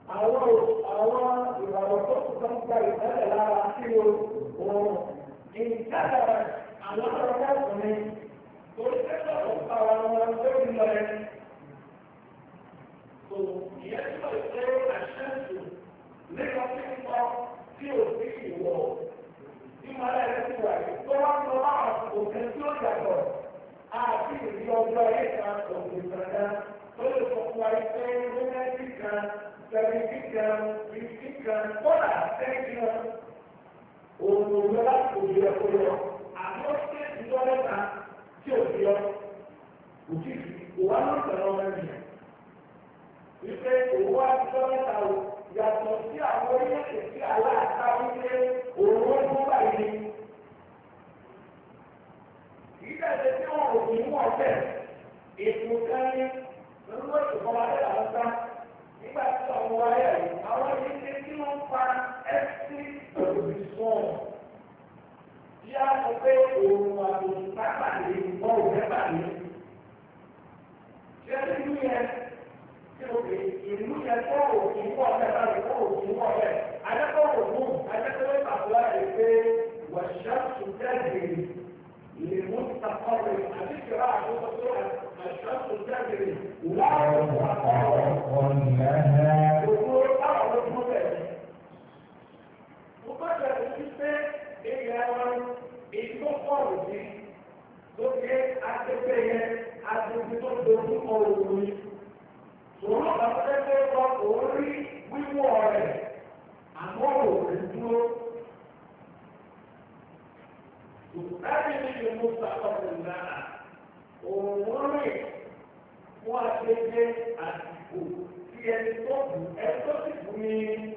àwọn ìràwọ̀ tó kù kan gba ìtẹ́lẹ̀ lára sí oòrùn ìjáde àwọn ọ̀rọ̀ ọkùnrin torí pẹ́sọ̀ ọ̀pá wọn lórí lọ rẹ̀. tó ìyẹn tí wọ́n ṣe àṣẹ́sù nípa tí ń bọ́ tí ò sí ìwọ̀ tí wọ́n rẹ̀ ti wà ní tó wá ń lọ láwọn òkè tí ó yàtọ̀ àti ìdí ọjọ́ ayé kan òkè kankan tó lè sọ fún wa pé lónẹ́tì kan sẹ́mìtì kan fífì kan kọ́là sẹ́yìn náà òun ò lọ láti òjò ẹ̀kọ́ lọ àti ó ṣe ìjọ mẹ́ta tí ò fi ọ òjì òwá ló ń tẹ̀lé ọmọ ènìyàn wípé òwá ìjọ mẹ́ta o yàtọ̀ sí àwọn orílẹ̀-èdè tí aláàtà wípé òun ó mú báyìí ìdájọ́ tí wọn ò ní wọ́n bẹ̀ ètò kan ní lọ́wọ́ ìfọwọ́dé àwọn ká nígbà tí àwọn wáyé yìí àwọn ilé tí wọ́n fa ẹ́sì òbísùn tí a sọ pé òun àtòun pápálẹ̀ ìwọ̀n òjẹ́pàlẹ̀ ṣé ìlú yẹn tí o pè ìlú yẹn tó òkè wọ̀ bẹ́ẹ̀ bá lè kó òkè wọ̀ bẹ́ẹ̀ adẹ́kọ̀ọ́ òkú adẹ́kọ̀ọ́ ìpàkùlá rẹ̀ pé wàṣà tún للمستقر الذكر الشخص الجاهل لا يتقرب لها وقول أعرض مدرس وقدر الجسد إيجابا ìtọ́kọ̀rọ̀ sí tó ké akẹ́kẹ́yẹ adúgbò tó dojú ọ̀rùn ṣòro àpẹẹrẹ kọ orí wíwọ̀ rẹ̀ àmọ́ òun dúró. Láti ní ìlú sàkọ̀tún náà, òun rìn fún àgbègbè àsìkò tí ẹni tó bù ẹjọ́ sì bù ní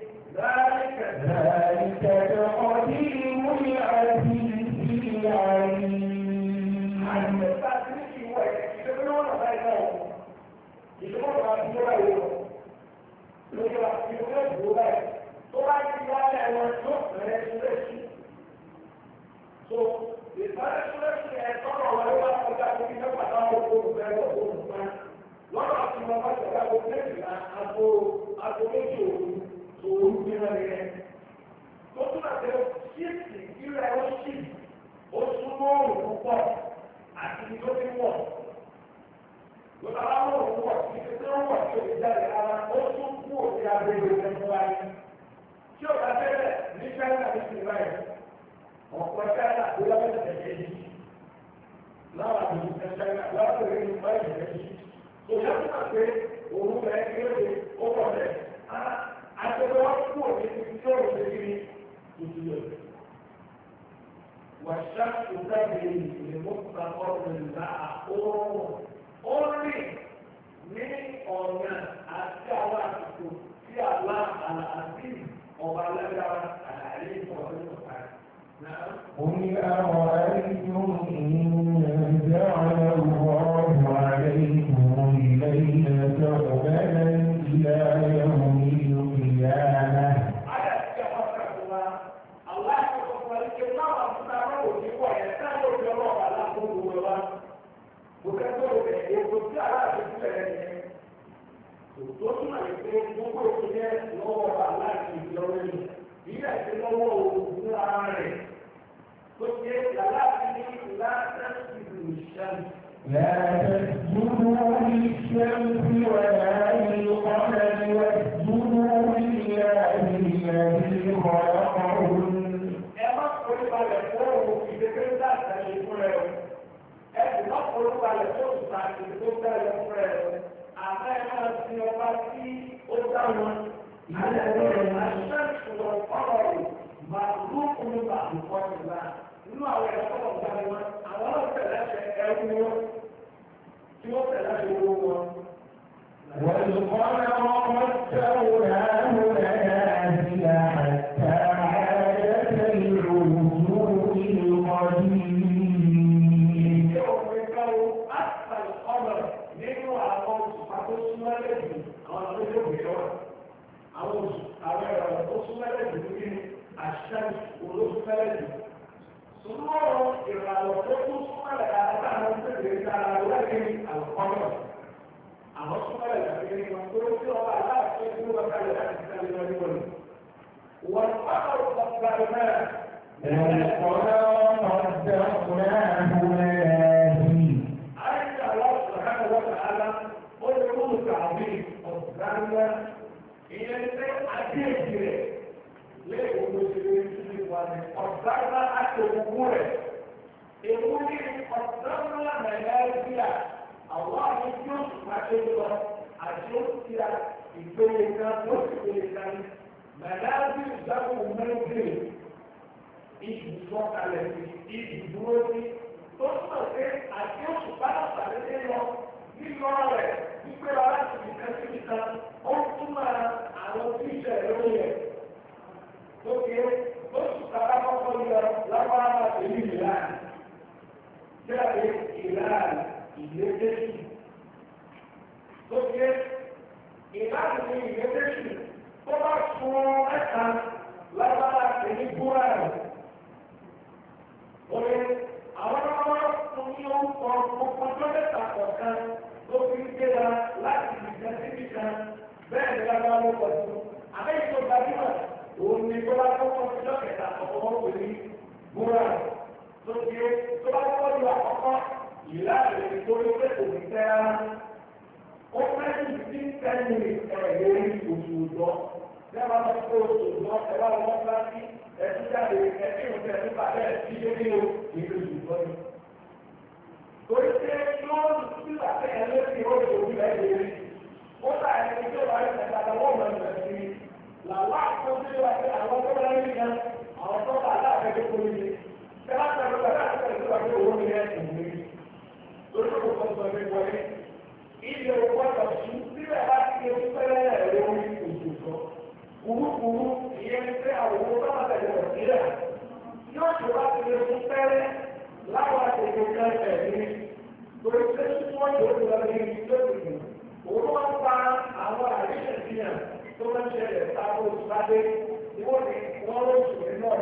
láìkẹ̀ẹ́ ọdí ìmúlẹ̀ àti ìsìnkú àárín. Àìsẹ̀ta ti ní ìwọ̀ ìṣẹ́gbẹ́ wọn náà báyìí náà, ìṣẹ́gbẹ́ wọn náà ti wọ́n báyìí wọn. Lójú àti ìṣẹ́gbẹ́ ìbò báyìí, tó bá ti wáyé wọn yóò fẹ́rẹ́ sílẹ̀ sí. So, ìfẹ́lẹ́sílẹ́sí ẹ̀tọ́rọ̀ wọlé wá kọjá tó kí lọ́pàá táwọn olùfẹ́ ọ̀gbọ́n nǹkan lọ́rọ̀ tí wọ́n bá tẹ̀lé àgbo méjìlá àgbo méjì òru bí wọ́n rí ẹ̀. tó tún àti ṣíìtì ìrẹ̀ ó ṣì ó súnmọ́ òun púpọ̀ àti ibi tó ti wọ̀. lọ́pàá bá wọ̀ òun wọ̀ sí ibi tó wọ̀ tí ó ti jáde ara ó tún kú òfin abẹ́rẹ́ ìfẹ́ wáyé. tí ò bá tẹ́lẹ̀ ní China ní ìsìnláyà ọ̀pọ̀ ṣáínà tó lọ́wọ́ ìṣẹ̀lẹ̀ yìí láwọn àdúgbò ṣáínà láwọn ìwé nípa ìṣẹ̀lẹ̀ yìí tó yẹ kó máa pé òun bẹ̀rẹ̀ kéde ó wọ̀ bẹ̀ àtẹ̀wé wọn kú òní ti tí ó lè rí tuntun yẹn. wàṣà tó dábìlì ìṣẹ̀lẹ̀ mọ́tò ọ̀rọ̀ ìlà àkóró ó rìn ní ọ̀nà àti àwọn àsìkò tí àlá àlàáfíì ọba alágbára àlàyé ìfọ̀ọ́sẹ̀ قل أرأيتم إن جعل الله عليكم الليل سرمدا إلى يوم القيامة لا تسجدوا للشمس ولا للقمر واسجدوا لله الذي خلقهن. Nínú àwọn ẹ̀rọ tó wọ́n gbáyé wọn, àwọn ọ̀sẹ̀ láṣẹ ẹrú wọn, tí wọ́n tẹ̀ láṣẹ owó wọn. والقمر قدرناه منازل حتى عاد كالعرجون القديم. Òfin káwọ́ àtà ìkọ́mọ̀ nínú àwọn òṣùpá tó súnmọ́lẹ̀ jù àwọn ọ̀dọ́ yóò gbé lọ́wọ́. Àwọn ẹ̀rọ tó súnmọ́lẹ̀ jù ní àṣà olóṣùmọ́lẹ̀ jù. Semua ìrànlọ́ tó tún súnmọ́lẹ̀ àtàwọn ìpínlẹ̀ ìdára lẹ́yìn àlùkọ́mọ̀. Àwọn súnmọ́lẹ̀ ìgbàgbé wọn tó tí ọba aláàfin tó wọ́n kalẹ̀ láti Ìbùsọ̀kalẹ̀ ìdúró sí tó túnmọ̀ pé àti oṣù bára pàdé lọ nílọ rẹ̀ wípé láti ìkan sí ìkan ó túnmọ̀ àwọn tí ìṣẹ̀ lórí rẹ̀ lókè lóṣù tàbá kọ́kọ́ yọ lábára èyí ìlànà jáde ìlànà ìlédèṣù lókè ìlànà ní ìlédèṣù tó bá sun ẹ̀ka lábára èyí búra rẹ̀. Oye, àwọn ọmọ fún ní orúkọ gbogbo tó mẹ́ta kọ̀ọ̀kan tó fi ń gbéra láti ìgbẹ́ síbi kan bẹ́ẹ̀ ni lábá ló pọ̀ sí. Àbẹ́yìn tó gbajúmọ̀ òun ni tó bá kọ́kọ́ sí lọ́kẹ̀ta ọ̀pọ̀ pè ní búra. Tó ti é tó bá kọ́kọ́ ju àkọ́kọ́ ìlà rẹ̀ tó ló pé kò ní tẹ́ ara. Ó fẹ́ ní ìdí tẹ́lẹ̀ ẹ̀rẹ́ oṣù òjò. Bẹ́ẹ̀ máa ń kó oṣù òjò ẹ̀rọ àwọn ọmọ ẹtú jáde ẹtí ìwòsàn ẹtú bàbá ẹtí ṣe ní o ìlú ìgbọ́ ni. Torí pé yóò tún bàbá ẹ̀ lórí ìwọ́n ìwòsàn ẹ̀ lè rí. Ó bá ẹni tí ó bá rí ẹ̀ka àtàwọn ọmọ ẹ̀ sí i. Làwọn àkọsí wa pé àwọn tó bá rí gan àwọn tó bá aláàbẹ̀ tó kó níbi. Ṣé wá sọ̀rọ̀ pẹ̀lú àti ẹ̀sùn wa pé owó mi ẹ̀ sùn mí. Torí kò kọ́ sọ mi wọlé. Ilé owó ọ̀dọ̀ sùn síbẹ̀ bá ti lè fẹ́rẹ́ ẹ̀ lórí òṣùṣọ́. Kùrúkùrú ìyẹn pé àwọn owó tó máa tẹ̀lé wọ̀ sílẹ̀ yóò tó bá ti lè fún pẹ́rẹ́ láwọn àtẹ̀lé kan ẹ̀mí lórí pé tí wọ́n yóò tó lọ ní ìlú ìlú. Òun wọ́n pa àwọn àríṣẹ̀síyàn tó máa ń ṣẹlẹ̀ sábò sábé wọ́n ní wọ́n ló sùn ní náà.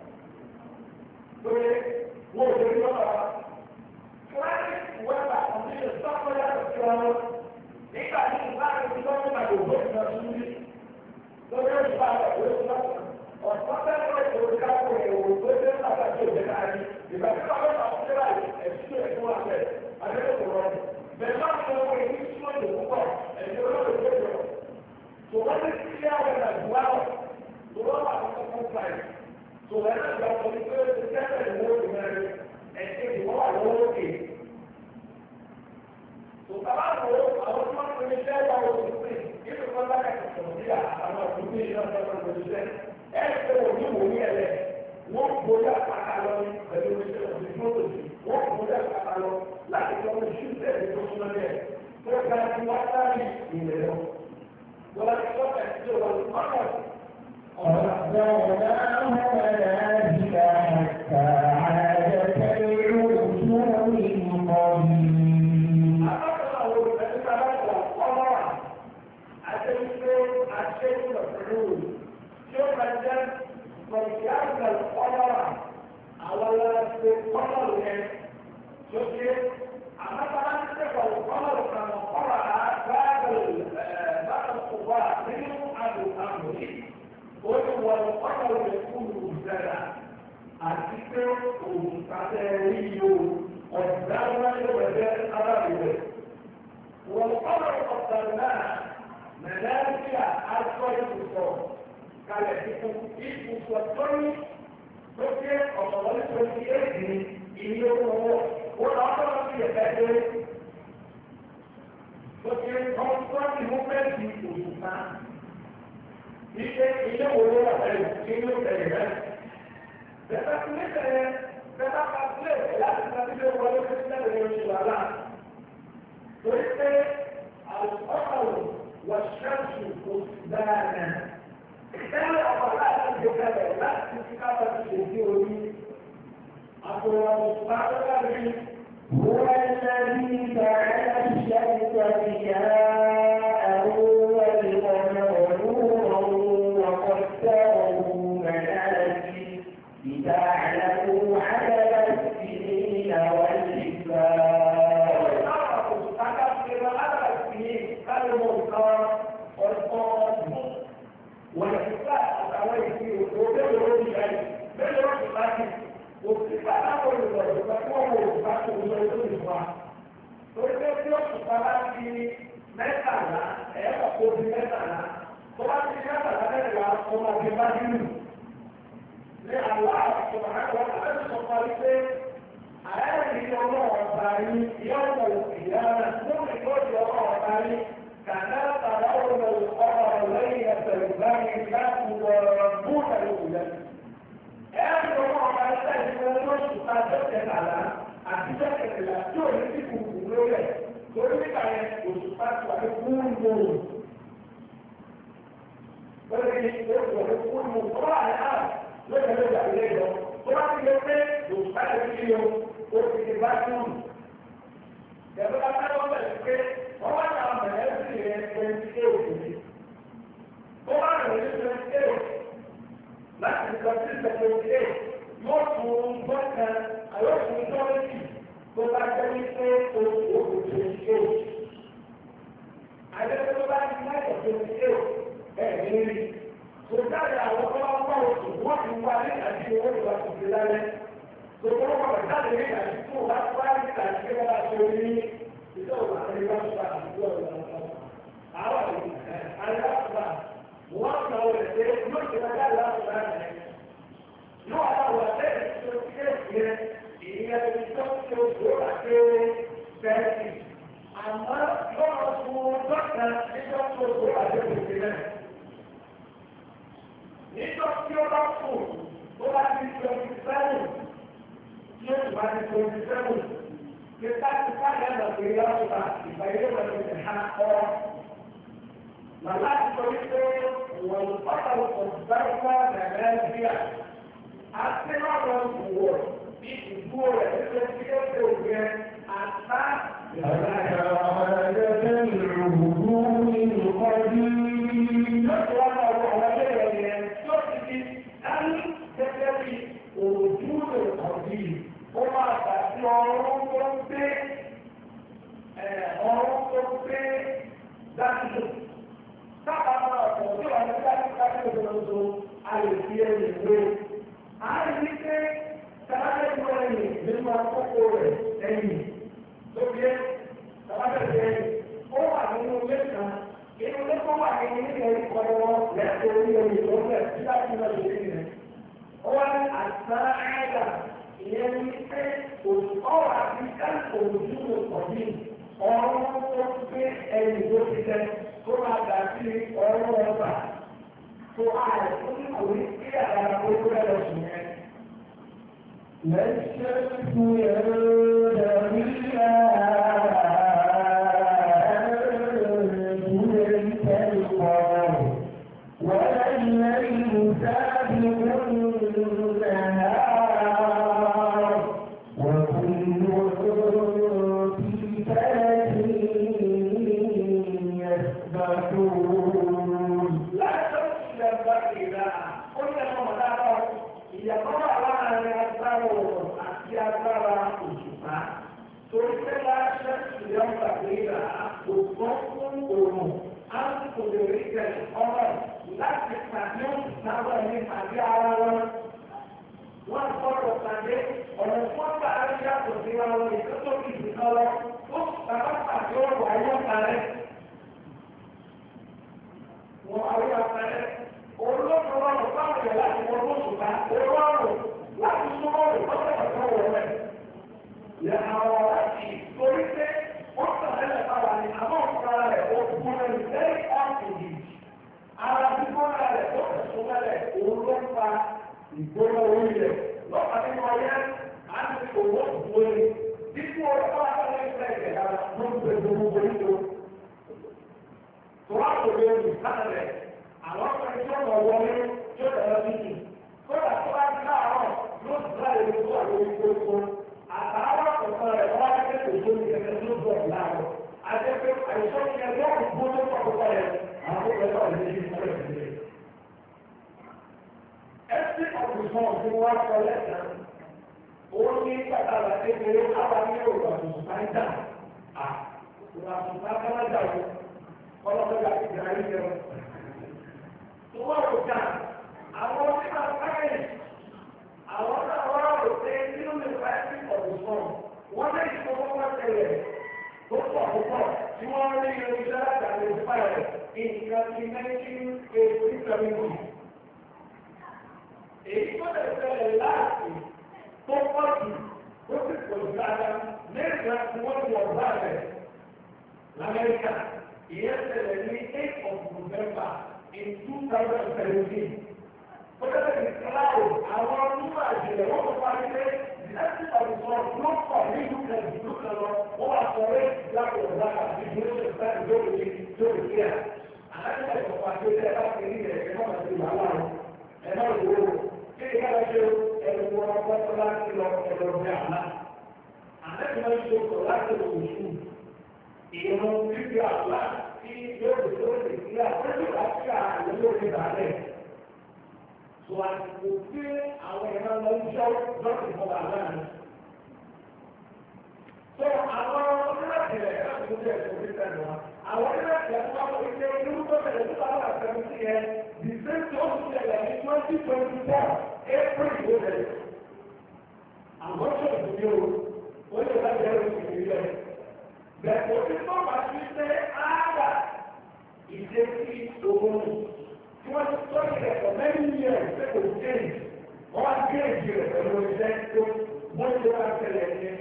Lórí wọ́n ò lórí lọ́wọ́ kíláàsì wẹ́pà ọ̀sẹ̀ sọ́kọ́ yàtọ̀ sí wọn nígbà tí ìbáraẹni tí wọ́n ń gbàgbọ́ ìgbà tó ń bí. Lórí ìgbà tó ń bá ọ̀sán tẹ́lẹ̀ tó ń kápò ẹ̀wò tó dé sábà tó dé kárí. Ìgbà tí wọ́n bá wọn ṣe láì ẹ̀sùn ẹ̀kún àfẹ́ àdéhùn rọ̀. Bẹ̀rẹ̀ máa ń sọ pé ní súnmọ́ ìlú púpọ̀ ẹ̀sùn olóòrè tó yọ. Tòwọ́n ní sí àwọn ẹ̀dá tòwọ́n wà ní kọ́kọ́ fàì. Tòwọ́n náà gba ọkọ̀ ní pé ó ti tẹ́lẹ̀ ìwọ́ ìmẹ́rin ẹ̀sìn ìwọ́ wà lọ́wọ́ òkè. Tòkàbá wo àwọn tí wọ́n ń pè ní sẹ́wà òṣìṣẹ́ nínú kọ́ńtà kẹ̀kẹ́ sí àwọn òṣìṣẹ́ yìí náà sọ́kọ̀ òṣìṣẹ́ ẹ̀sẹ̀ wò ní wò ní ẹ̀lẹ́ wọ́n gbóyà pàtà lọ pẹ̀lú oṣìṣẹ́ òṣìṣẹ́ òṣìṣẹ́ wọ́n gbóyà pàtà lọ láti lọ sí ṣúṣẹ́ ẹ̀sẹ̀ tó súnmọ́ ní ẹ̀ tó ga sí wá sáré ìlẹ̀ lọ. Wọ́n ti sọ ẹ̀sẹ̀ wọn ọ̀nà فليعمل القمر على القمر يجب أما تنسك القمر كما قرأ بعد القضاء منه أبو أمري وهو القمر يكون مبتدا الذكر مبتدئ والدعوة بدل أبوه والقمر قدرناه منازل أسود الصوت kalẹ̀ fífún ìfúnfún ọ̀tọ́rí tó jẹ́ ọ̀pọ̀lọpọ̀ tó ti éèdì ilé owó ó lọ sọ́dọ̀ sí ẹ̀fẹ́ dé tó jẹ́ kọ́ńtọ́ọ̀tì múfẹ́ẹ̀tì òṣùpá ilé owó wà lẹ́yìn ilé òkèlè rẹ̀. Bẹ́ẹ̀ tí ní sẹ́yẹ bẹ́ẹ̀ bá sílẹ̀ láti sábílẹ̀ wọlé fún sílẹ̀ lórí oṣù wàhálà. Torí pé àwọn ọ̀pọ̀lọpọ̀ wọ̀ ṣẹ́ẹ̀ṣù oṣù dáadáa. Ìtẹ́lẹ̀ ọ̀pọ̀ láti ṣe kalẹ̀ láti fi káwà ti ṣe sí orí. Àpòrò ọ̀pọ̀ àtọ́kárí. هو الذي جعل الشمس ضياء والقمر نورا وقدره منازل لتعلموا عدد السنين والحساب. والحساب أتوي فيه وبين الرجل بين الرجل tó bá ti ká tàbí mẹ́rìnlá tó máa fi bá nínú. Ní àwọn àṣọ àwọn àbẹ́sọ̀ sọ fún wa pé àyẹ̀rí ọlọ́run ọba yín yọ̀wọ̀ ìyára fún ìtọ́jú ọlọ́run ọba yín kàná tàbí ọ̀rọ̀ lẹ́yìn ẹsẹ̀ ìbáyé láti wọ̀rọ̀ fún ẹ̀rọ ẹ̀rọ ọlọ́run ọba yín sẹ́yìn fún lóṣù kájọ́ kẹtàlá àti jẹ́kẹ̀tẹ̀lá tí ò ní sí kùkù lórí ẹ̀ torí nígbà yẹn oṣù kájọ́ àti fún ìgbòho. Lórí oṣù àti fún ìgbòho tó wà ní àná lóṣù lóṣù àti lẹ́yìn tó bá ti lé pé oṣù kájọ́ kí ni o ti di bá tún. Ìjọba bá fẹ́ wọ́n bẹ̀rẹ̀ pé wọ́n wá náà bẹ̀rẹ̀ sí rẹ̀ 28. Ó wá rẹ̀ ní 28 láti lọ sí 28 yóò tún gbọ́kàn àyọ̀kùn tọ́lẹ́tì tó bá jẹ́ wípé oṣù òkú 28. Àyẹ̀kùn tó bá ti láyọ̀ 28 ní rí. Kò dáre àwọn tó wá pọ̀ oṣù wọ́n ti wá ní àti owó ìwà tuntun lálẹ́. Gbogbo ọmọ ìjáde ní àti tó wá wá ní àti tó wá tó ní ìjọba àti ìwà tó àti ìjọba ìjọba. Àwọn àyàfà wọ́n sọ wọlé pé yóò ṣe wájà láti láti rẹ̀. Yóò àwọn àtẹ́lẹ̀ tó ti ké ìyẹn ìyẹn tó ti tó tó àti fẹ́ẹ̀sì. Àmọ́ yóò fún dọ́kítà nígbà tó tó àti òkè náà. Nígbà tí ó bá kù, ó bá ti 27. Yóò wá ní 27. Kita yàgbà pé yàtọ̀ ìgbàyé wọlé ní ha ọ́. Màlá ti sọ wípé wọ́n pátá ọ̀sánfà Nàìjíríà. A ti wá lọ wọ̀ bí ìdúró rẹ̀ nígbà tí ó ṣe òwe àtà. Àgbàdo ọ̀rẹ́dẹ́gbẹ́ ìrùbù nínú ọdún. Yóò ti wá lọ wọ àwọn ẹgbẹ́ yẹn yóò ti di dání gẹ́gẹ́ bí òòjú ọ̀dì. Ó máa tàbí ọrún tó ń gbé dájú. Sábà máa ọ̀pọ̀ tí wọ́n ti dájú lọ́dọọdọ àlèkí ẹ̀yìn ìwé. A rí ní pé sábàbẹ̀ ìlú ẹ̀yìn nínú àkókò rẹ̀ ẹ̀yìn tó bí ẹ́ sábàbẹ̀ ẹ̀yìn. Ó wà nínú ilé kan. Inú ilé tó wà nínú ilé ẹ̀yìn kọ́lọ́wọ́ lẹ́sẹ̀ orí ẹ̀yìn tó fẹ́ tí láti lọ sí ẹ̀yìn rẹ̀. Ó wá ní àṣà ẹ̀dà. Ìyẹn ní pé ọ̀rọ̀ àti káàkó ojú ọ̀dí ọ̀rọ̀ tó gbé ẹni tó ti tẹ́ tó máa dà sí ọ̀rọ̀ ọba tó ààrẹ tó ní kò ní kí àdára tó tó lọ sùn yẹn. Lẹ́sẹ̀ fún ẹ̀rọ ìdàríyà láti pàdé náà ní pàdé ara wọn. Wọ́n gbọ́dọ̀ pàdé ọ̀nà fún pàdé yàtọ̀ sí ara wọn ìtọ́jú ìdíkan lọ. Ó bàbá pàdé ọ̀rọ̀ ayé parẹ́. Wọ́n ayé parẹ́. Olóòtú rọrùn báwo yẹ láti wọ́n lóṣù bá. Olóòrùn láti súnmọ́ ìtọ́jú ọ̀tọ̀ wọ̀ rẹ̀. Yẹ àwọn láti torí pé wọ́n tẹ̀lé ẹ̀ka wà ní àmọ́ ọ̀pọ̀ rẹ̀ ó kún ẹni lẹ́yìn ọ̀sìn ara gbígbóná rẹ̀ tó fẹ̀sùn mẹ́lẹ̀ òun ló ń fa ìgbóná orí rẹ̀ lọ́pàá nínú ọyẹ́ àti owó ìgbóni dípò ọlọ́pàá àtàwọn ìfẹ́ ìfẹ́ dára ló ń gbé gbogbo nílò. tó wá kò lè rìn sálẹ̀ àwọn ọkùnrin tí wọ́n wọlé tí ó tẹ̀lé títì kódà tó bá ti láàárọ̀ ló sì láàyè ló tó àwọn ìgbókò àtàwọn ọ̀sán rẹ̀ wọ́n á tẹ̀lé tó ní kẹ̀kẹ́ tó bọ̀ láàárọ̀ àti pé àìsàn ìyẹn lọ́kùn gbóná pọ̀ Ẹ̀sìn ọ̀gbìnkan ọ̀gbìn wa sọ lẹ́sàn-án. Ó ní pàtàkì kékeré ábàámi òògùn àtùnṣe dà. Àtùnṣe kánájà wo ọlọ́pàá àti ìgbà yìí jẹun. Wọ́n rò ká àwọn onímọ̀ sáyẹ̀nsì àwọn náà wọ́n rò pé nínú nípa ẹ̀sìn ọ̀gbìnkan wọ́n lè ṣe kókó wọ́n tẹ̀lé tó pọ̀ púpọ̀ tí wọ́n rí irinṣẹ́ láti àlè ìfipá rẹ̀. nǹkan ti 1970. Èyí tó lè ṣẹlẹ̀ láti tó pọ̀ jù ó sì pọ̀ jù dáadáa mẹ́ta tí wọ́n ti ọ̀gá rẹ̀ l'Amẹ́ríkà. Ìyẹn ṣẹlẹ̀ ní 8 of November in 2017. Ó dẹ́rẹ́ ìsìláàwò àwọn onímọ̀ àjẹlẹ̀ wọ́n tó parí pé ìdásí àwùjọ ló pọ̀ ní ìlú kan lọ ó wà sọ pé láti ọ̀gá àti ìdúró ìgbà ìdókòwò lórí kíá. Àlájá ìfọ̀pọ̀ àti ilé ẹ̀ka ti rí ẹ̀ náà ti wà láàrú. Ẹ náà wò ó. Kí ni káyọ̀ ṣe ẹ̀rù wọn ọgbọ́n láti lọ ẹ̀rọ bí àná. Àlejò náà ṣe sọ láti lọ oṣù. Ìrún bíbí àlá tí yóò lè tó lè kí àpẹẹrẹ láti àlejò lórí ìbàlẹ̀. Sọ àsìkò tí àwọn ìran lọ ń ṣọ́ lọ́sì fọwọ́ àlá ni. Sọ àwọn onílẹ̀-èdè láti lórí ẹ̀sùn orí tẹ̀lé wa. Àwọn onílẹ̀-èdè tó wá wọlé pé irú tó tẹ̀lé tó bá wà sẹ́nu sí ẹ, the same tó ń ṣẹlẹ̀ ní 2024 April ló bẹ̀rẹ̀. Àwọn ṣòwò ní o, ó lè bá jẹ́ oṣù ìrìlẹ̀. Bẹ̀rẹ̀ òfin tó bá ti ṣe áàdà ìdè sí ogun tí wọ́n ti tọ́ ilẹ̀ for many years pé kò change. Wọ́n wá gé èjì rẹ̀ pẹ̀lú iṣẹ́ tó wọ́n ti wá tẹ̀lé ní.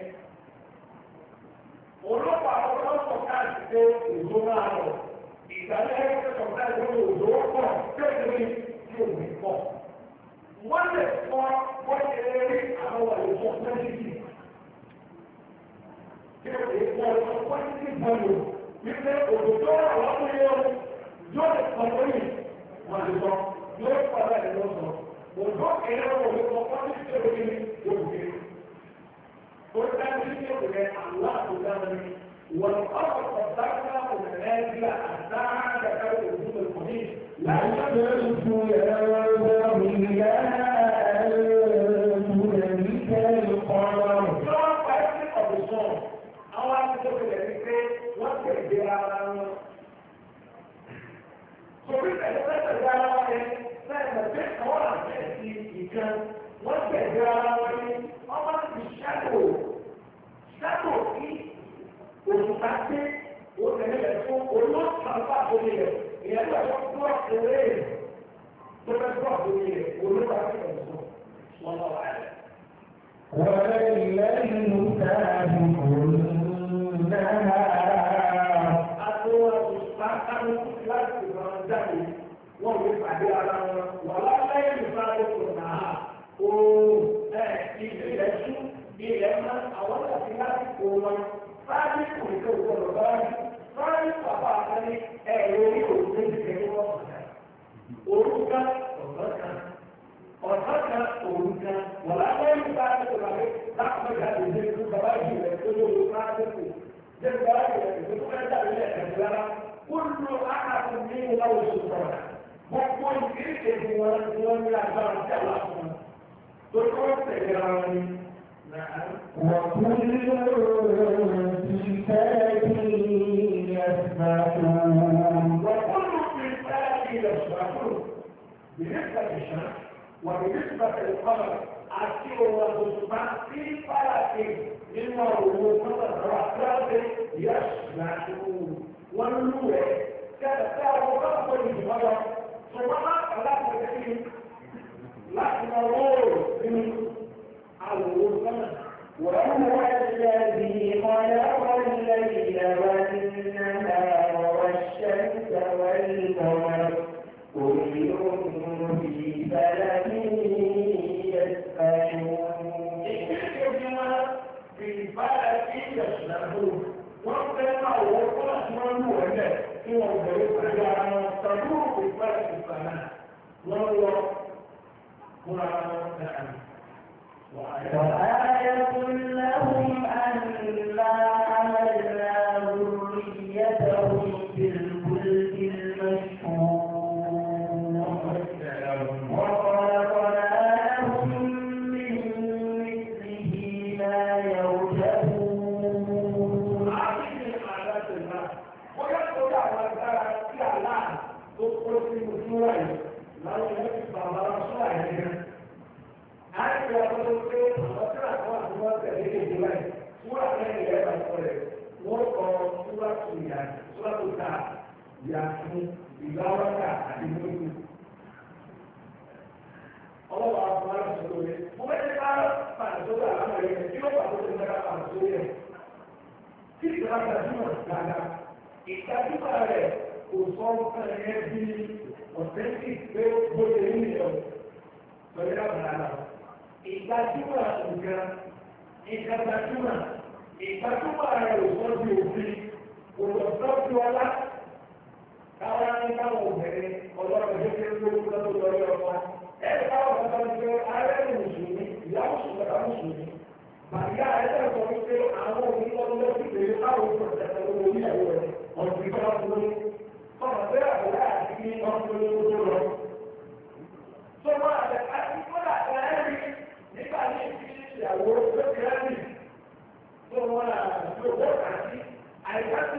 Olóòpàá àwọn ọlọ́pàá káàkiri pé òjò máa rọ̀. Ìgbàlẹ́ ẹgbẹ́ sọ̀tà ìwé òjò pọ̀ kékeré tí ò ní pọ̀. Wọ́n lè fọ́ wọ́n ṣe rí àwọn àlejò pẹ́ẹ́sì. Kí o lè fọ́ ọ̀rọ̀ pẹ́ẹ́sì pẹ̀lú wípé òjò tó rọ̀ lọ́dún yóò lè pọ̀ lórí wọn lè sọ yóò pọ̀ bẹ́ẹ̀ lọ sọ. Òjò kéré wọn lè sọ pẹ́ẹ́sì tó lórí yóò kéré. Ó dájú sí òkè àlá àtúndàmì wọ́n ọ̀pọ̀ ọ̀dáńgá òmìnira àdáńgá òjò ìkọ̀ní. لَعْلَ الْفُلَانَ إِلَىٰ أَن تُدْرِكَ الْقَمَرَ. Yọ́n pa ẹ́sì ọ̀dùnsọ̀n, àwọn akẹ́kọ̀ọ́ rẹ̀ ní pé wọ́n tẹ̀lé ara wọn. Torí tẹ̀lé ara wọn ni sẹ́yìn pé àwọn àfẹ́sì ìkan wọ́n tẹ̀lé ara wọn ni wọ́n máa ń fi ṣáàtò kí òṣùpá dé òtẹ̀lé rẹ̀ fún olóòtú àbóyè rẹ̀. ìyẹn tó ẹ̀kọ́ tó ọ̀kẹ́rẹ́ tó fẹ́ tó àbóyè rẹ̀ olóòtú àti ẹ̀sùn wọn lọ wà rẹ̀. وَاللَّيْلُ سَابِقُ النَّهَارِ. Àtúwọ̀ òṣùpá kálukú láti máa jáde wọ́n lè pàdé ara wọn. Wàlá lẹ́yìn ìbáraẹ̀kọ̀ náà ó ilẹ̀ sú ilẹ̀ mọ́ àwọn àti láti kó wọn. Sáájú kò ní kó gbọdọ̀ báyìí. Sáájú bàbá àtàlẹ́ ẹ̀rọ orí òṣèlú ìgbẹ́ wọn kọ̀ọ̀kan. Orúkọ ọ̀sán kan. Ọ̀sán kan orúkọ. Wàlá lẹ́yìn ìbáraẹ̀kọ̀ náà láti mọ̀ jáde ní ìlú bàbá yìí rẹ̀ tó lóru sáájú kò. Jẹ́ bàbá yìí rẹ̀ tó fẹ́ jáde lẹ́ẹ̀kan lára. Kúlù àkàtù ní ìlà oṣù sọ̀rọ̀. Gbogbo ìkéde ni wọ́n ní agbára sí àlàfo. Torí wọ́n tẹ̀lé ara wọn ni. وكل في فلك يسبحون. وكل في فلك يسبحون. بالنسبة للشمس وبالنسبة للقمر أكيد والسبحان في فلك إنه متفرقات يسبحون. والنور كتبه رب الجبل سبحان الله الكريم لكن النور وهو الذي خلق الليل والنهار والشمس والقمر كل في فلك يسبحون. في فلك يسبحون. وكما وقع اسمه وجه في وجهه على تدور في فلك السماء وهو قرآن تعالى. وآية لهم أنا حملنا ذريتهم في الفلك المشحون وخلقنا لهم من مثله ما يركبون. ويقول على ذلك في الله تقول في مسؤولين لا يجب على رسوله. Àti ọ̀pọ̀lọpọ̀ pé ọ̀sẹ̀ àwọn àdúgbò tẹ̀lé kéde láì fún àtẹ̀lé ẹ̀rọ ìkọlẹ̀ wọ́n kọ súrátù ìyá súrátù ká Yàtún ìgbàwọ́ta àti gbogbo. Ọlọ́wọ́ àwọn aláṣọ rẹ̀. Mo fẹ́ ṣe ká pàṣẹ àwọn ẹ̀yẹ tí ó pàṣẹ tó ń dára pàṣẹ rẹ̀. Tí ìgbà gbajúmọ̀ dáadáa, ìgbàjúmọ̀ rẹ̀ kò sọ ọ̀kan ẹ̀ bí ọ̀tẹ́ntì pé bó ṣe ní ìlọ. Lọ́yẹ́ àbàlá. Ìgbàjúmọ̀ nǹkan, ìgbàjúmọ̀ rẹ̀ ò sọ bí òfin, kò lọ sọ bí ọlá. Káwọn ní káwọn obìnrin ọlọ́run tó ṣe ń lórí lọ́dún lórí ọkọ. Ẹ̀rí káwọn kan sọ pé ààrẹ ní mùsùlùmí, ìyá mùsùlùmí ọ̀gá mùsùlùmí. Màdìyá ẹ̀jẹ̀ sọ wípé àwọn onílọ́dún lọ́sí pé káwọn oṣù ọ̀sẹ̀ lórí oníyàwó rẹ̀ ọ̀sìn ìjọba fún lórí. Sọ̀rọ̀ pé àbúrò àti kí wọ́n fún lórí tó lọ. Sọ̀rọ̀ àbẹ̀ àti kọ́lá ẹ̀rí nígbà ní ìyàwó lókè rẹ́rì. Sọ̀rọ̀ àti àìsàn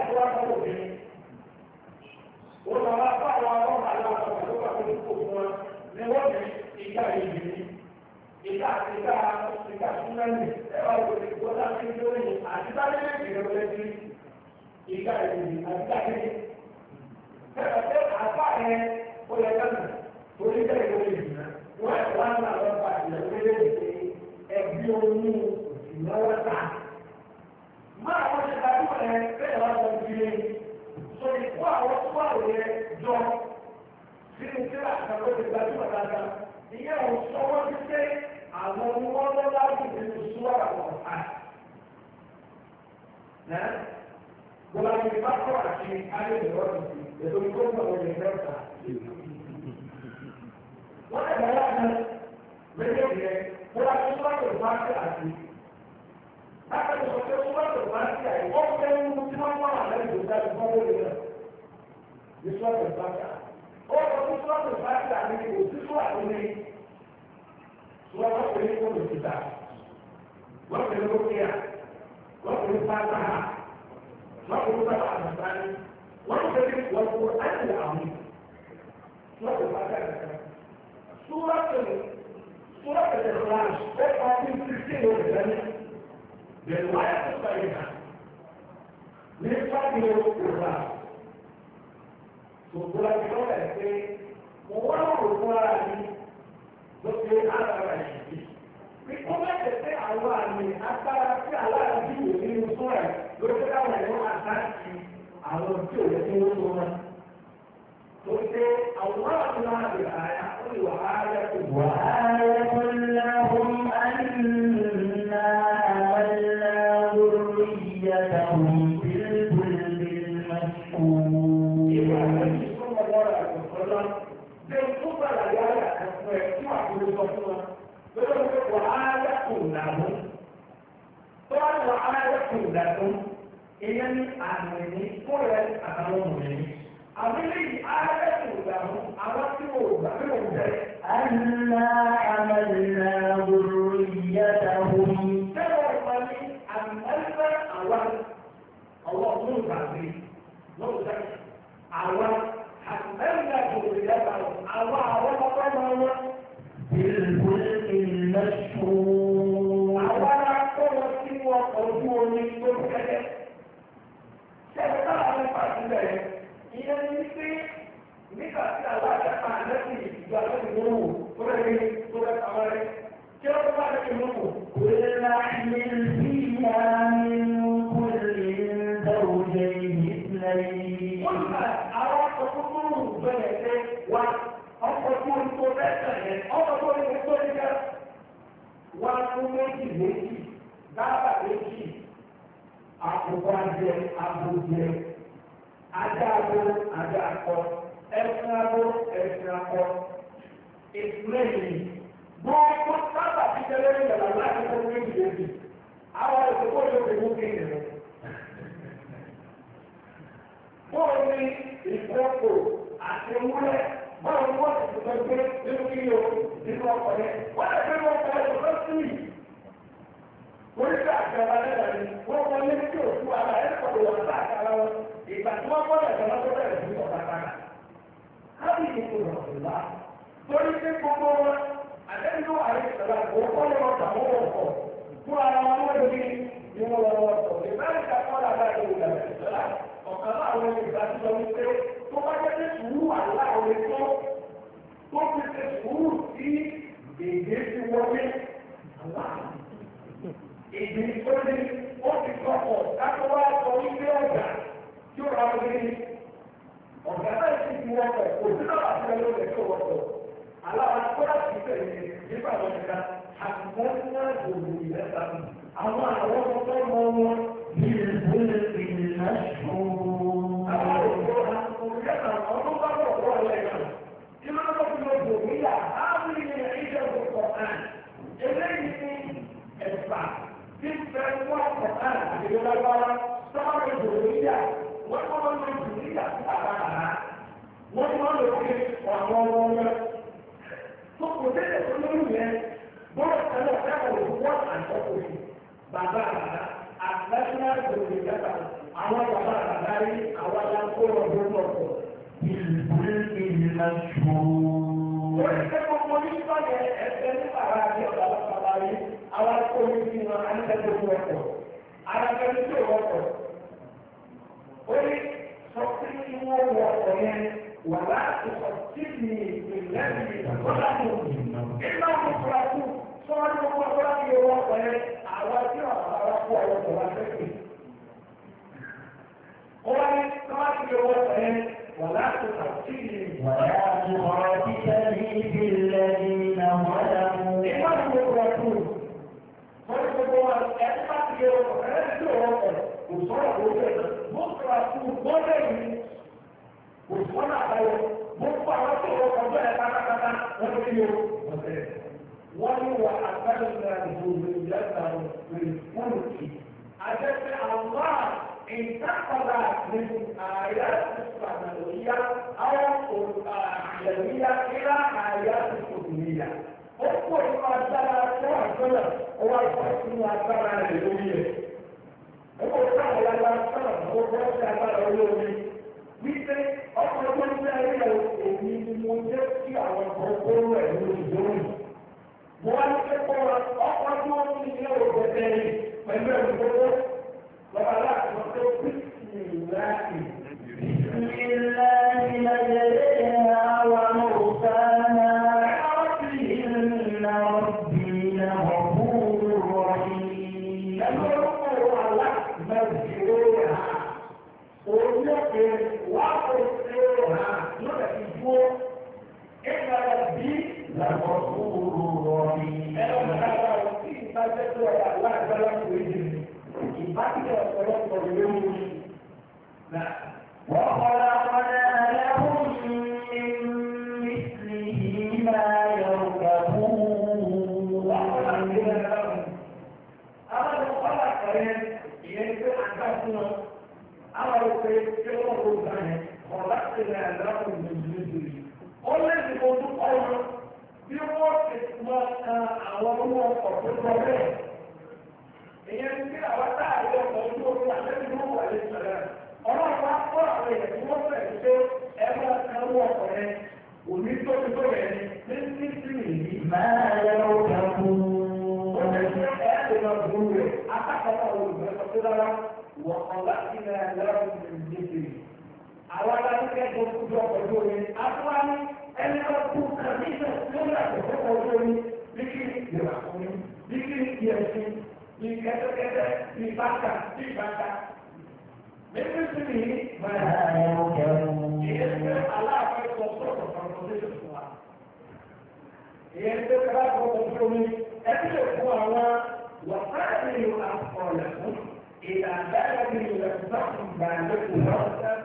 wọ́n lọ wá bá àwọn ọmọ àwọn ọmọ tó ní kò fún wọn ní wọ́n ní ìgbà ìbìrì ìgbà súnmẹ́lì ẹwà òkè gbọ́dá sí lórí àtìgbà méjì rẹ̀ sí ìgbà ìbìrì àtìgbà méjì. Bẹ́ẹ̀ pé àbá yẹn ó yẹ lẹ́nu torí bẹ́ẹ̀ ló lè jìnnà wọ́n ẹ̀ wá ń àwọn ọba ìyàwó méjèèjì pé ẹbí oyún ìnáwó ta. Máa wọ́n ṣe gbajúmọ̀ yẹn bẹ́ẹ̀ wá sọ sọ̀rọ̀ fún àwọn tó wà lóye jọ sínú sílá àtàkùn ìgbà tí wọ́n dáadáa ìyẹn ò sọ wọ́n ti pé àwọn ọmọ wọn lọ́la kù nínú súwọ́ àwọn ọ̀tá. Bọ́lá ní bá kọ́ àti alẹ́ ìrọ̀ nìyí ètò ìgbóhùn àwọn ènìyàn mẹ́ta. Wọ́n lè bẹ̀rẹ̀ àná méjèèjì yẹn bọ́lá ní súwọ́ tó bá sí àti. Láti sọ pé súwọ́ tó bá sí àyè wọ́n fẹ́ ń mú tí wọ́n wà lẹ́yìn tó dájú fún owó rẹ̀. Ìṣòro ìbáṣà. Ó sọ fún ìṣòro ìbáṣà ní òṣìṣẹ́ àtúnní. Wọ́n wọ́n pè ní kóòlù títà. Wọ́n pè ní lókèá. Wọ́n pè ní pátá. Wọ́n pè ní sábà àmàtání. Wọ́n pè ní wọ́n kó àti àmì. Wọ́n pè ní pátá ìrẹsẹ̀. Súwọ́ tẹ̀lé fúláṣì. Ó kọ́ bí kristi ló rẹ̀ lẹ́nu. Bẹ̀rù wáyà tó sọ yìí náà. Ní fábí ló rẹ̀ wá. Tòkúra ti lọ́wọ́ ẹ̀ pé mo wá lọ́rùn fún ara mi ló ṣe alára yìí. Bí ó bá tẹ̀ pé àwọn àmì agbára tí alára bí wò nínú fún ẹ̀ ló ṣe káwọn ẹ̀rọ àtàkì àwọn tí ò yẹ kí wọ́n tó wọn. Tó ṣe àwòrán àti máa bẹ̀rẹ̀ àyà ó lè wà áyà tó wà. وآية لهم أنا حملنا ذريتهم في الفلك المشحون. Ìyẹn ní àmì ní kóyẹ àtàwọn ọmọdé. Àbílẹ̀ ààrẹ́kùn ìdàmú àwọn tí ó gbà pé òun jẹ́. أنا حملنا ذريتهم. Tẹ́wọ̀ ìpa ní àmì ẹgbẹ́ àwọn ọlọ́run ìgbàgbé lọ́wọ́ àwọn àmẹ́ríkà ìgbòho ìyáta àwọn ọmọ wọn. بالفلك المشحون. Àwọn akọ́wọ́ tí wọ́n ojú omi tó kẹ́kẹ́. Ṣẹ́fẹ́ táwọn ọmọ pàṣẹ bẹ̀rẹ̀, ìyẹn ní pé nígbà tí àwọn akẹ́kọ̀ọ́ àlẹ́sìn ìjọ àlẹ́sìn ló wò tó rẹ̀ tó rẹ̀ àwọn rẹ̀. Kí ó bá lẹ́sìn ló wò? كل نحمل فيها من كل زوجين اثنين. Wọ́n gbà àwọn ọkọ̀ tó kúrò bẹ̀rẹ̀ pé wá ọkọ̀ tó ń tó bẹ́ẹ̀ yẹn ọkọ̀ tó ń tó ń jẹ́ wá fún méjì dábàá méjì àkókò àjẹ àbòjẹ ajá akọ ẹ̀sìn akọ ìpínlẹ̀ yìí gbogbo sábà tí tẹ́lẹ̀ ń yàrá láti fún méjì àwọn ìṣòwò yóò fi mú kéde rẹ̀. Bọ́ọ̀ ni ìkókò àti ewúrẹ́ báwo ni wọ́n ti sọ pé nínú kí o nínú ọkọ̀ yẹn wọ́n lè fi wọ́n kọ́ ẹ̀rọ lọ́sí yìí. Oríṣi àti ọba lẹ́la ni wọ́n kọ́ ní kí òkú ara ẹ̀ kọ́ lọ́wọ́ sí àkàrà wọn ìgbà tí wọ́n kọ́ ẹ̀rọ lọ́sọ́ bẹ̀rẹ̀ sí ọ̀tá padà. Kábí ìkókò rọ̀ sí wa. Torí pé gbogbo wọn àdéhùn àrẹ ìṣẹ̀lá òkú lọ́wọ́ tàwọn ọkọ̀ fún ara wọn wọ́n lè ní wọ́n lọ́wọ́ sọ̀ ọ̀kan láwọn ìgbà tí wọ́n wípé tó bá jẹ́ pé sùúrù aláwọ̀ tó fi ṣe sùúrù sí èdè tí wọlé èdè tó ní ó ti sọ̀kọ̀ kátó wá sọ wípé ọ̀gá tí ó ra wọlé ọ̀gá náà sì ti wọ́pọ̀ òsì náà àti ẹlẹ́wọ̀n tó wọ́pọ̀ aláwọ̀ akọ́dà sí tẹ̀lé nígbà wọn ká àtúntò náà gbòòrò ìrẹsà àwọn ọmọ tó mọ wọn ní ìbúlẹ̀ ìrìnàṣó. àwọn òṣèlú àtúntò àwọn tó bá bọ̀ wọ́n lẹ́yìn kí ló ń bọ̀ fún ọjọ́ ìyá àwọn ilé ìjọ ìkọ̀ àn eléyìí ní ẹ̀fà tí fẹ́ wọ́n kọ̀ àn àdéhùlágbára sọ́wọ́n ọjọ́ ìyá wọ́n kọ́ wọn lójú ìyá sí àbára wọ́n ti wọ́n lò pé àwọn ọmọ wọn tó kò tẹ́lẹ̀ tó lórí yẹn bọ́ọ̀ tẹ́lẹ̀ fẹ́ràn wọ́n àtọ́kùnrin bàbá àgbàṣẹ́ àgbèrè ìjọba àwọn bàbá àgbàrí àwọn aláǹkóró ọdún ọ̀pọ̀. ìlúlé ìlàṣọ. wọ́n ti fẹ́ gbogbo nípa yẹn ẹgbẹ́ nípa ara àti ọ̀dà bàbá rí àwọn akóni sí wọn anígbàgbọ́ ọ̀pọ̀ arákẹ́ni tí ò wọ́pọ̀. ó ní sọ pé kí wọ́n wọ ọ̀pọ̀ yẹn wà láti sọ sí ní ìpínlẹ̀ ìgbàlódé ìgbà wọn fura kú sọ́wọ́n ní wọ́n fura kí wọ́n wọ̀ yẹn àwọn tí wọ́n fara kú àwọn ọ̀pọ̀ wá sẹ́kì. wọ́n ní sọ́wọ́n kí wọ́n wọ̀ yẹn wà láti sọ sí ní الذين ظلموا ìgbà wọn fura kú wọ́n ní gbogbo wọn ẹ̀ ń bá ti yẹ wọ́n ẹ̀ ń tí wọ́n wọ̀ kò sọ̀rọ̀ lórí ẹ̀ wọ́n fura kú gbọ́dọ̀ yìí kò sọ́nà àbáyọ gbogbo àwọn tó wọ́n kọjọ́ ẹ̀ pátápátá wọ́n ti yọ ọ̀sẹ̀. wọ́n ní wà àgbàlùmọ̀ ìdòwò ìjọba ìfúnùkì. àjẹsẹ̀ àwọn ìtàkọ̀dà nínú àyà ìsàmàlòyà àwọn àyẹ̀wìyà ìlà àyà ìfòkùnìyà. ó pọ̀ nínú agbára tó àgbọ̀nà ó wá ìfọ̀ sínú agbára rẹ̀ lórí rẹ̀. ó kò sáwọn agbára sọ̀rọ̀ ó bọ́ sí agbára olómi. wípé ọkọ̀ tó ń bẹ́ ẹ̀rí ẹ̀ èmi ni mo jẹ́ kí àwọn ọkọ̀ tó ń rẹ̀ lórí lórí. mo wá ní pé kó wa ọkọ̀ tó ń ní ilé òkè tẹ̀lé pẹ̀lú ẹ̀rù gbogbo lọ́ba láti wọ́n tó bí ìlànà. لله مجريها ومرساها إن ربي لغفور رحيم. لغفور رحيم. وخلقنا لهم من مثله ما يركبون. ó lẹ́sìn mo tún kọ́ wọn bí wọ́n ti máa kan àwọn ọmọ ọkọ̀ tó lọ bẹ́ẹ̀. ìyẹn ti bí àwọn táàrí ọkọ̀ ojú omi àtẹ́bí ló wà lè sọ̀rọ̀ ọlọ́run wá kọ́ àwọn èèyàn tí wọ́n fẹ́ ṣe ẹgbẹ́ kan wọ ọkọ̀ yẹn òní tó ti tó yẹn ní nísìnyí yìí. máa yẹ ọjà fún un. ó lè ṣe ẹ̀ẹ́dẹ̀ náà dúró rẹ̀ akákọ̀ọ́ àwọn olùgbẹ́sọ̀ tó dára wọ̀ ọ̀la ìlànà ìlànà ìdíje. àwọn aláǹkẹ́ tó kú jọ pẹ̀lú omi àtúwání ẹni tó kú kàmíṣẹ̀ lórí àtẹ̀kọ́ pẹ̀lú omi bí kí ni ìrà fún mi bí kí ni ìyẹ̀sìn bí kẹ́tẹ́kẹ́tẹ́ bí bàtà bí bàtà. Mẹ́tí sí mi máa yẹ ọjà fún un. ìyẹn pé aláàfẹ́ sọ sọ̀rọ̀ transportation fún wa. ìyẹn pé kẹ́lá tó kọ fún omi ẹbí lè fún àwọn wàhálà ní àkọọ̀lẹ̀ fún ìlànà ìlànà ìlànà ìlànà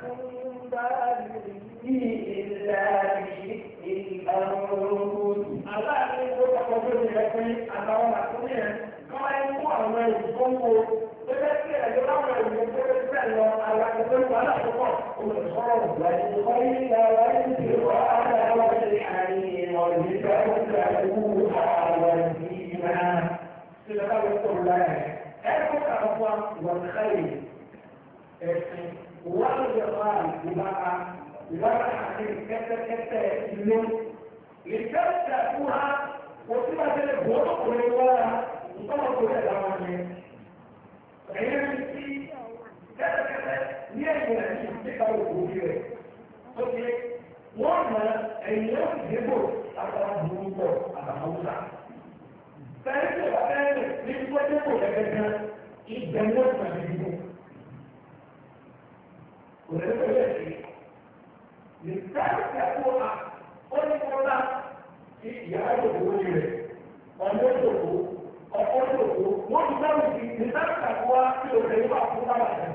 aláàrin tó kọ́kọ́ tó ní ẹgbẹ́ àtàwọn àkúrẹ́ yẹn kọ́ ẹ mú àwọn ẹ̀rù tó ń wo tó bẹ́ sí ẹ̀jọ́ láwọn ẹ̀rù yẹn tó bẹ́ sí lọ aláàrin tó ń wà láàkọ́kọ́ olùsọ̀rọ̀ wáyé ìlà wáyé ti wà áwọn ẹ̀rù àárín ọ̀rẹ́ ìgbà òkè àìwú àwọn ìgbà sílẹ̀ káwé tó láyé ẹ̀kọ́ kàwọ́ wọn káyè ẹ̀sìn wọ́n lè wá ìbára àti kẹ́tẹ́kẹ́tẹ́ ìlú ìkẹ́tẹ́kùnà òsínbàtẹ́lẹ̀ bọ́ọ̀lọ́kùnrin wọ́n ìtọ́lọ́kùnrin ẹ̀dá wọn ni ẹ̀yẹ́ ní sí kẹ́tẹ́kẹ́tẹ́ ní ẹ̀yìn rẹ̀ ní ìgbà òkú rẹ̀ tó ṣe wọ́n mọ ẹ̀yìn yóò débò àtàwọn burúkú àtàwọn ọ̀sà. Sẹ́yìn tó bá bẹ́ẹ̀ ní tó débò gẹ́gẹ́ ìgbẹ̀wò ìgbàlódé dìbò. Kò lè tó lè ṣe. Nìkan kẹ́kọ̀ọ́ à ó ní kó lá sí ìyá ìdòwò rẹ̀ ọ̀nà ìdòwò ọ̀pọ̀ ìdòwò wọ́n ti dáhùn sí nìkan kẹ́kọ̀ọ́ tí o lè wà fún bàbá rẹ̀.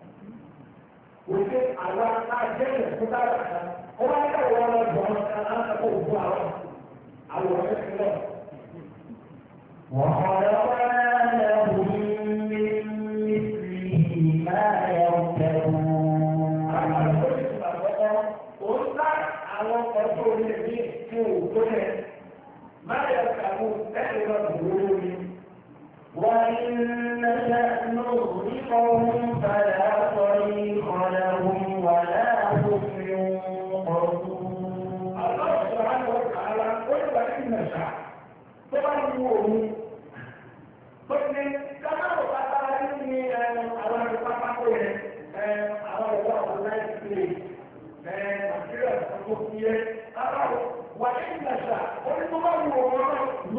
Òṣè àwọn ajẹ́lẹ̀ fún bàbá rẹ̀. Wọ́n á ká wọ́n lọ jọ ọ́n ká láti kó òkú àwọn àwòrán ẹ̀sìn náà. وخلقنا لهم من مثله ما يركبون. Àwọn ọjọ́ orí ẹ̀mí fún òkú rẹ̀ máa yẹ kàmú ẹ̀rọ ìgbòho ni. وإن نشأ نغرقهم فلا طريق لهم ولا هم ينقذون. الله سبحانه وتعالى قل وإن نشأ طبعا هو Bọ́sẹ̀ kánáwó bàbá ní àwọn ìpapá kò yẹ àwọn ìwà ọ̀la ìpìlẹ̀ nàìjíríà tó fi yẹ aláwọ̀ wà ní ìgbàsà onígbọ́n wù ọ̀rọ̀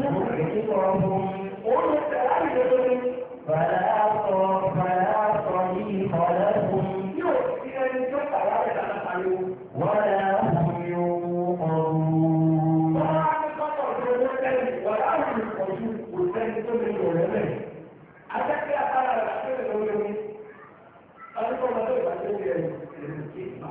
olùtẹ̀ láìlẹ̀ lórí. فلا طريق لهم Yóò fi ẹni tó tàwa rẹ̀ dáná pariwo. ولا هم ينقذون. Wọ́n á ní kọ́kọ́ ìṣòro tẹ́lẹ̀ wà láwùjọ ìpọ̀jù kò sẹ́ni tó lè lò rẹ̀ lẹ̀. Akẹ́kẹ́ àtàrà rẹ̀ àti ìrìn lórí omi. Ọdún ọmọdé ìbàjẹ́ rẹ̀ èrò kí ìgbà.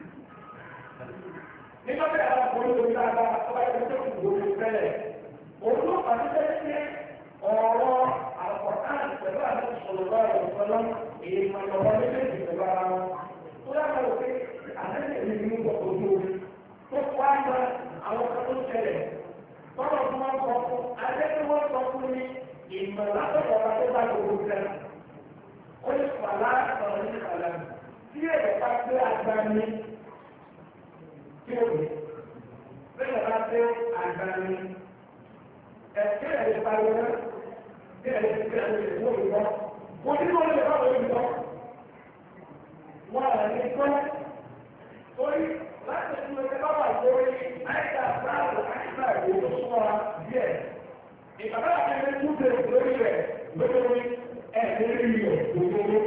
Nígbà tí àwọn ọmọdé omi dáadáa tó bá yẹ kó tó gbòòrò tẹ́lẹ̀. Òun ló pàṣẹ tẹ́lẹ̀ ọ̀rọ̀ àkọ́kọ́ pẹ̀lú àti ìṣòro ìṣòro èèmọ̀ ìjọba méjèèjì pẹ̀lú ara wọn. Tó yàtọ̀ lọ pé àtẹ́lẹ̀ mi ní gbọ́ ojú omi. Tó kọ́ àgbà àwọn kan tó ṣẹlẹ̀. Tọ́lọ̀ tí wọ́n sọ fún adẹ́gbẹ́ wọ́n sọ fún ní ìmọ̀ látọ̀dọ̀ ọba tó bá gbogbo jẹ́. Ó ní pàlá ọ̀rọ̀ ní pàlá. Tí ẹ̀rọ bá gbé àgbà ní tí ó lè. Bẹ́ẹ̀ bá gbé àgbà ní. Ẹ̀kẹ́ ẹ̀rọ bá wọlé. Bí ẹ̀rọ ti gbé ẹ̀rọ ìwé ìwọ́. Mo ní wọ́n lè bá wọlé ìwọ́. Wọ́n à ní gbọ́. Torí láti ẹ̀sùn ẹgbẹ́ bá wà lórí àìsà sáàbù àìsà ìwé tó súnmọ́ díẹ̀. Ìpàdé àti ẹgbẹ́ tún bẹ̀rẹ̀ lórí rẹ̀ lórí ẹ̀ẹ́dẹ́rẹ́ ilẹ̀ gbogbo.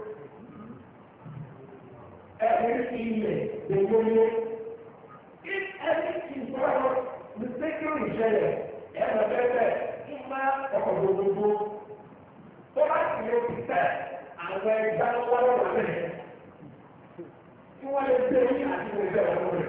Ẹ̀ẹ́dẹ́rẹ́ ilẹ̀ gbogbo. If anything is wrong, mistaken ìṣẹ̀lẹ̀ ẹ̀rọ bẹ́ẹ̀ kí máa ọkọ̀ gbogbo. Tó bá sì lè fi tẹ̀ àwọn ẹgbẹ́ wọ́n lọ́wọ́ rẹ̀. Tí wọ́n lè gbé ní àti ìwé ọ̀rọ̀ rẹ̀.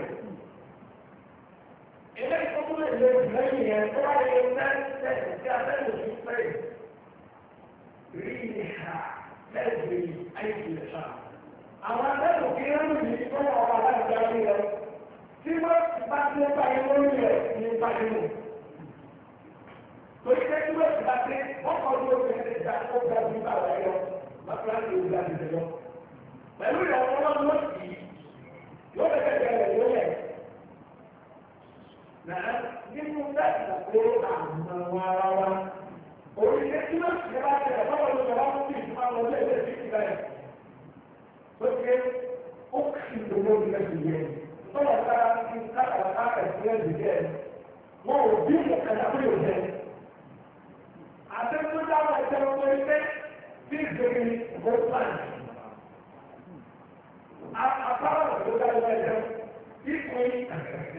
Ilé ìtọ́jú lè lè lẹ́yìn yẹn tó wá lè lẹ́sẹ̀ tí a fẹ́ lò sí pé rí ní ha lẹ́sẹ̀ àìsí lè ṣá. Àwọn akẹ́kọ̀ọ́ kí wọ́n lù ní tó wọ́n wà láti dá sí rẹ̀. Tí wọ́n ti bá tí ó bá yẹn lórí rẹ̀ ní báyìí nù. Torí pé tí wọ́n ti bá tí wọ́n kọ́ ló ń ṣe ìdá tó ga jù bá wà yọ. Mákàlá ti gbà jù lọ. Pẹ̀lú ìyàwó ọlọ́run ló sì yóò bẹ̀rẹ̀ bẹ̀rẹ̀ lóyẹ̀. Nàá nínú láti àpò àwọn ara wa. Òrìṣẹ́ tí wọ́n ti bá tẹ̀lé báwọn ló yàrá fún ìfúnpá lọ lẹ́sẹ̀ sí ìgbà yẹn. Ó ṣe ó kì í lówó ìgbà tó yẹ. Tọ́lá sára ti káàkiri káàkiri sílẹ̀ ìdíjẹ́. Wọ́n ò bí ìkànnì àbúrò jẹ. Àtẹ́kùn dáwọ̀ ẹ̀ṣẹ̀ wọn lórí pé bí ìgbéni ìbò pàǹtì. Apára ló dáwọ́ ẹ̀ṣẹ̀ ìpín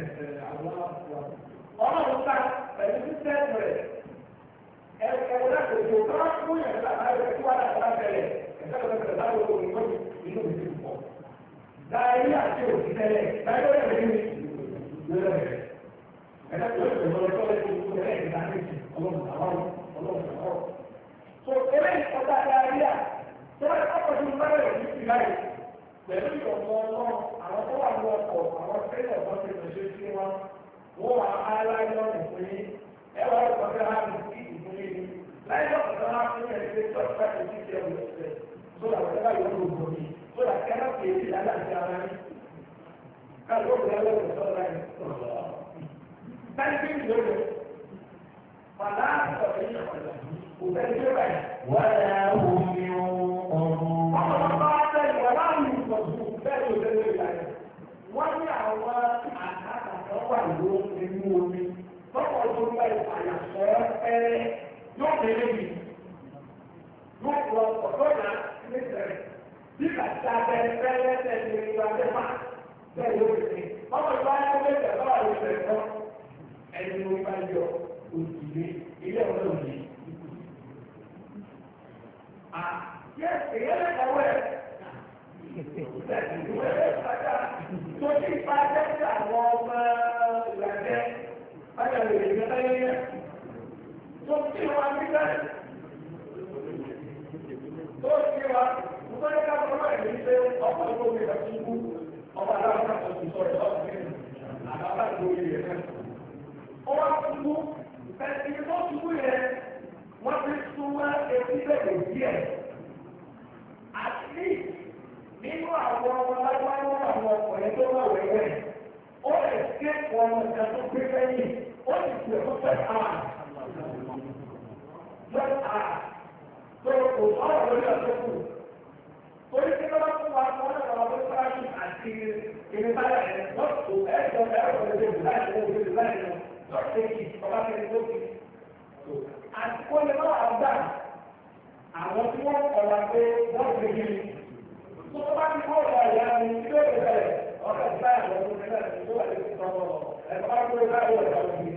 ọlọ́run ká pẹ̀lú sísẹ́ẹ̀mù rẹ̀ ẹ̀wọ̀n láti òjò tó wá fún yẹn láti àárẹ̀ tí wọ́n láti lábẹ́rẹ̀ ẹ̀ṣẹ́ tó bẹ̀rẹ̀ láti òjò ìwọ́n inú ìlú pọ̀. Dáyé àti òsì tẹ́lẹ̀ dáyé ó yẹ kí ni lọ́rẹ̀ ẹ̀ṣẹ́ tó yẹ kí lọ́rẹ̀ tó yẹ kí lọ́rẹ̀ ìgbà méjì ọlọ́run àwọn ọlọ́run àwọn. So eléyìí ọ̀tá dáyé à tó bá kọ́kọ́ tó bẹ̀rẹ̀ ní ìgbàlẹ̀ pẹ̀lú ìyọ̀mọ̀ ọlọ́run àwọn tó wà ní ọkọ̀ àwọn tẹ́lẹ̀ ọ̀gbọ́n ti pèsè sí wọn wọ́n wà áláyọ̀ ìpín ẹwà ìpàdé ààrùn sí ìpínlẹ̀ ní láìpẹ́ ọ̀sán á fún ẹ̀ ṣe tó ọ̀pá tó ti ṣe ọ̀rọ̀ ṣẹ̀ tó dà wọ́n tẹ́lá yóò lò ní tó dà kẹ́rọ̀ kì í ṣe aláṣẹ ara ní káàdì ó bẹ̀rẹ̀ lọ́wọ́ sọ́ọ́ láì táìpé ìlú fàlà àtọ̀tẹ̀ yìí kò bẹ́ẹ̀ tó báyìí. wọ́n yà wọ́n mi ọ̀rọ̀. ọ̀pọ̀lọpọ̀ àtẹ̀yìn wọ́n láàyè ìtọ̀jú bẹ́ẹ̀ ló wo inú omi lọ́pọ̀ tó ń bá ìfàyàsọ́ ẹrẹ́ yóò bẹ̀rẹ̀ mi yóò lọ ọ̀dọ́ náà ní sẹ̀rẹ̀ bí kàtà bẹ̀rẹ̀ fẹ́rẹ́ tẹ̀lé ìwà dẹ́fà bẹ́ẹ̀ yóò bẹ̀rẹ̀ ọmọ ìwà yóò bẹ̀rẹ̀ lọ́wọ́ àwọn ìbẹ̀rẹ̀ náà ẹni ló bá yọ òjìlé ilé ọ̀dọ́ òjì. Yẹ èyẹ lẹ́kọ̀ọ́ ẹ̀ tó ti pa jẹ́sí àwọn ọmọ ìlàjẹ́ báyọ̀ lè rí ẹgbẹ́ tó ti wá nígbà tó ti wá nígbà tí káàkiri ọmọ ẹ̀mí ṣe ọkọ̀ tó gbé ìgbàtí ikú ọba aláwọ̀ náà tó ti sọ̀rọ̀ ọ̀sẹ̀ àbábá ìgbòho yẹn náà. Ó wá túbú ẹni tó túbú yẹn wọ́n ti súnmọ́ etí bẹ̀rẹ̀ díẹ̀. Àti nínú àwọn ọmọ alágbáwọ́ àwọn ọkùnrin tó wà wẹ́wẹ́, ó lè ké ọmọ ìjà tó gbé lẹ́yìn, ó sì fi ẹ̀kọ́ fẹ́ àà. Fẹ́ àà tó kò sọ̀rọ̀ lórí àtọ́kù. Orí tí wọ́n fún wa fún ọ̀nà àwọn ọmọ sáájú àti ìrìnsáyà ẹ̀ lọ́sọ̀ ẹ̀ẹ́dọ̀ ẹ̀rọ ìdíje láì lọ́wọ́ láì lọ́sẹ̀ kì ọba kẹ́lẹ́ tó kì. Àti kó lè máa gbà àwọn tí wọ́n kọ̀ọ̀lá pé wọ́n ti gbé mi. Tó bá ti kọ́ ọ̀rọ̀ àyà mi tí ó lè bẹ̀rẹ̀ ọ̀rọ̀ ìgbà àwọn ọmọ ìgbà tó wà lè fi sọ̀rọ̀ ẹ̀fọ́ bá tó bá yọ̀ ọ̀rọ̀ mi.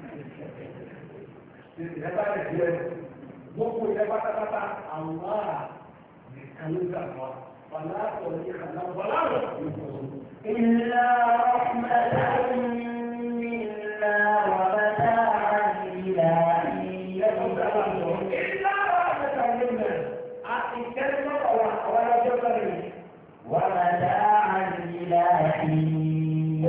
Ìjọba ti di ẹ̀ gbogbo ìjọba pátápátá àwọn ará nìkan ló gbà wá. Wàlá àtọ̀ ní ìkànnà wàlá rẹ̀. إلا رحمة منا ومتاعا إلى حين ومتاعا إلى حين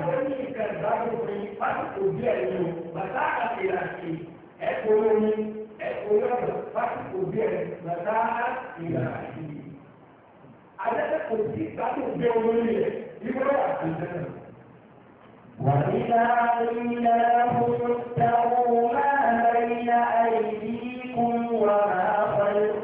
وإذا قيل لهم اتقوا ما بين أيديكم وما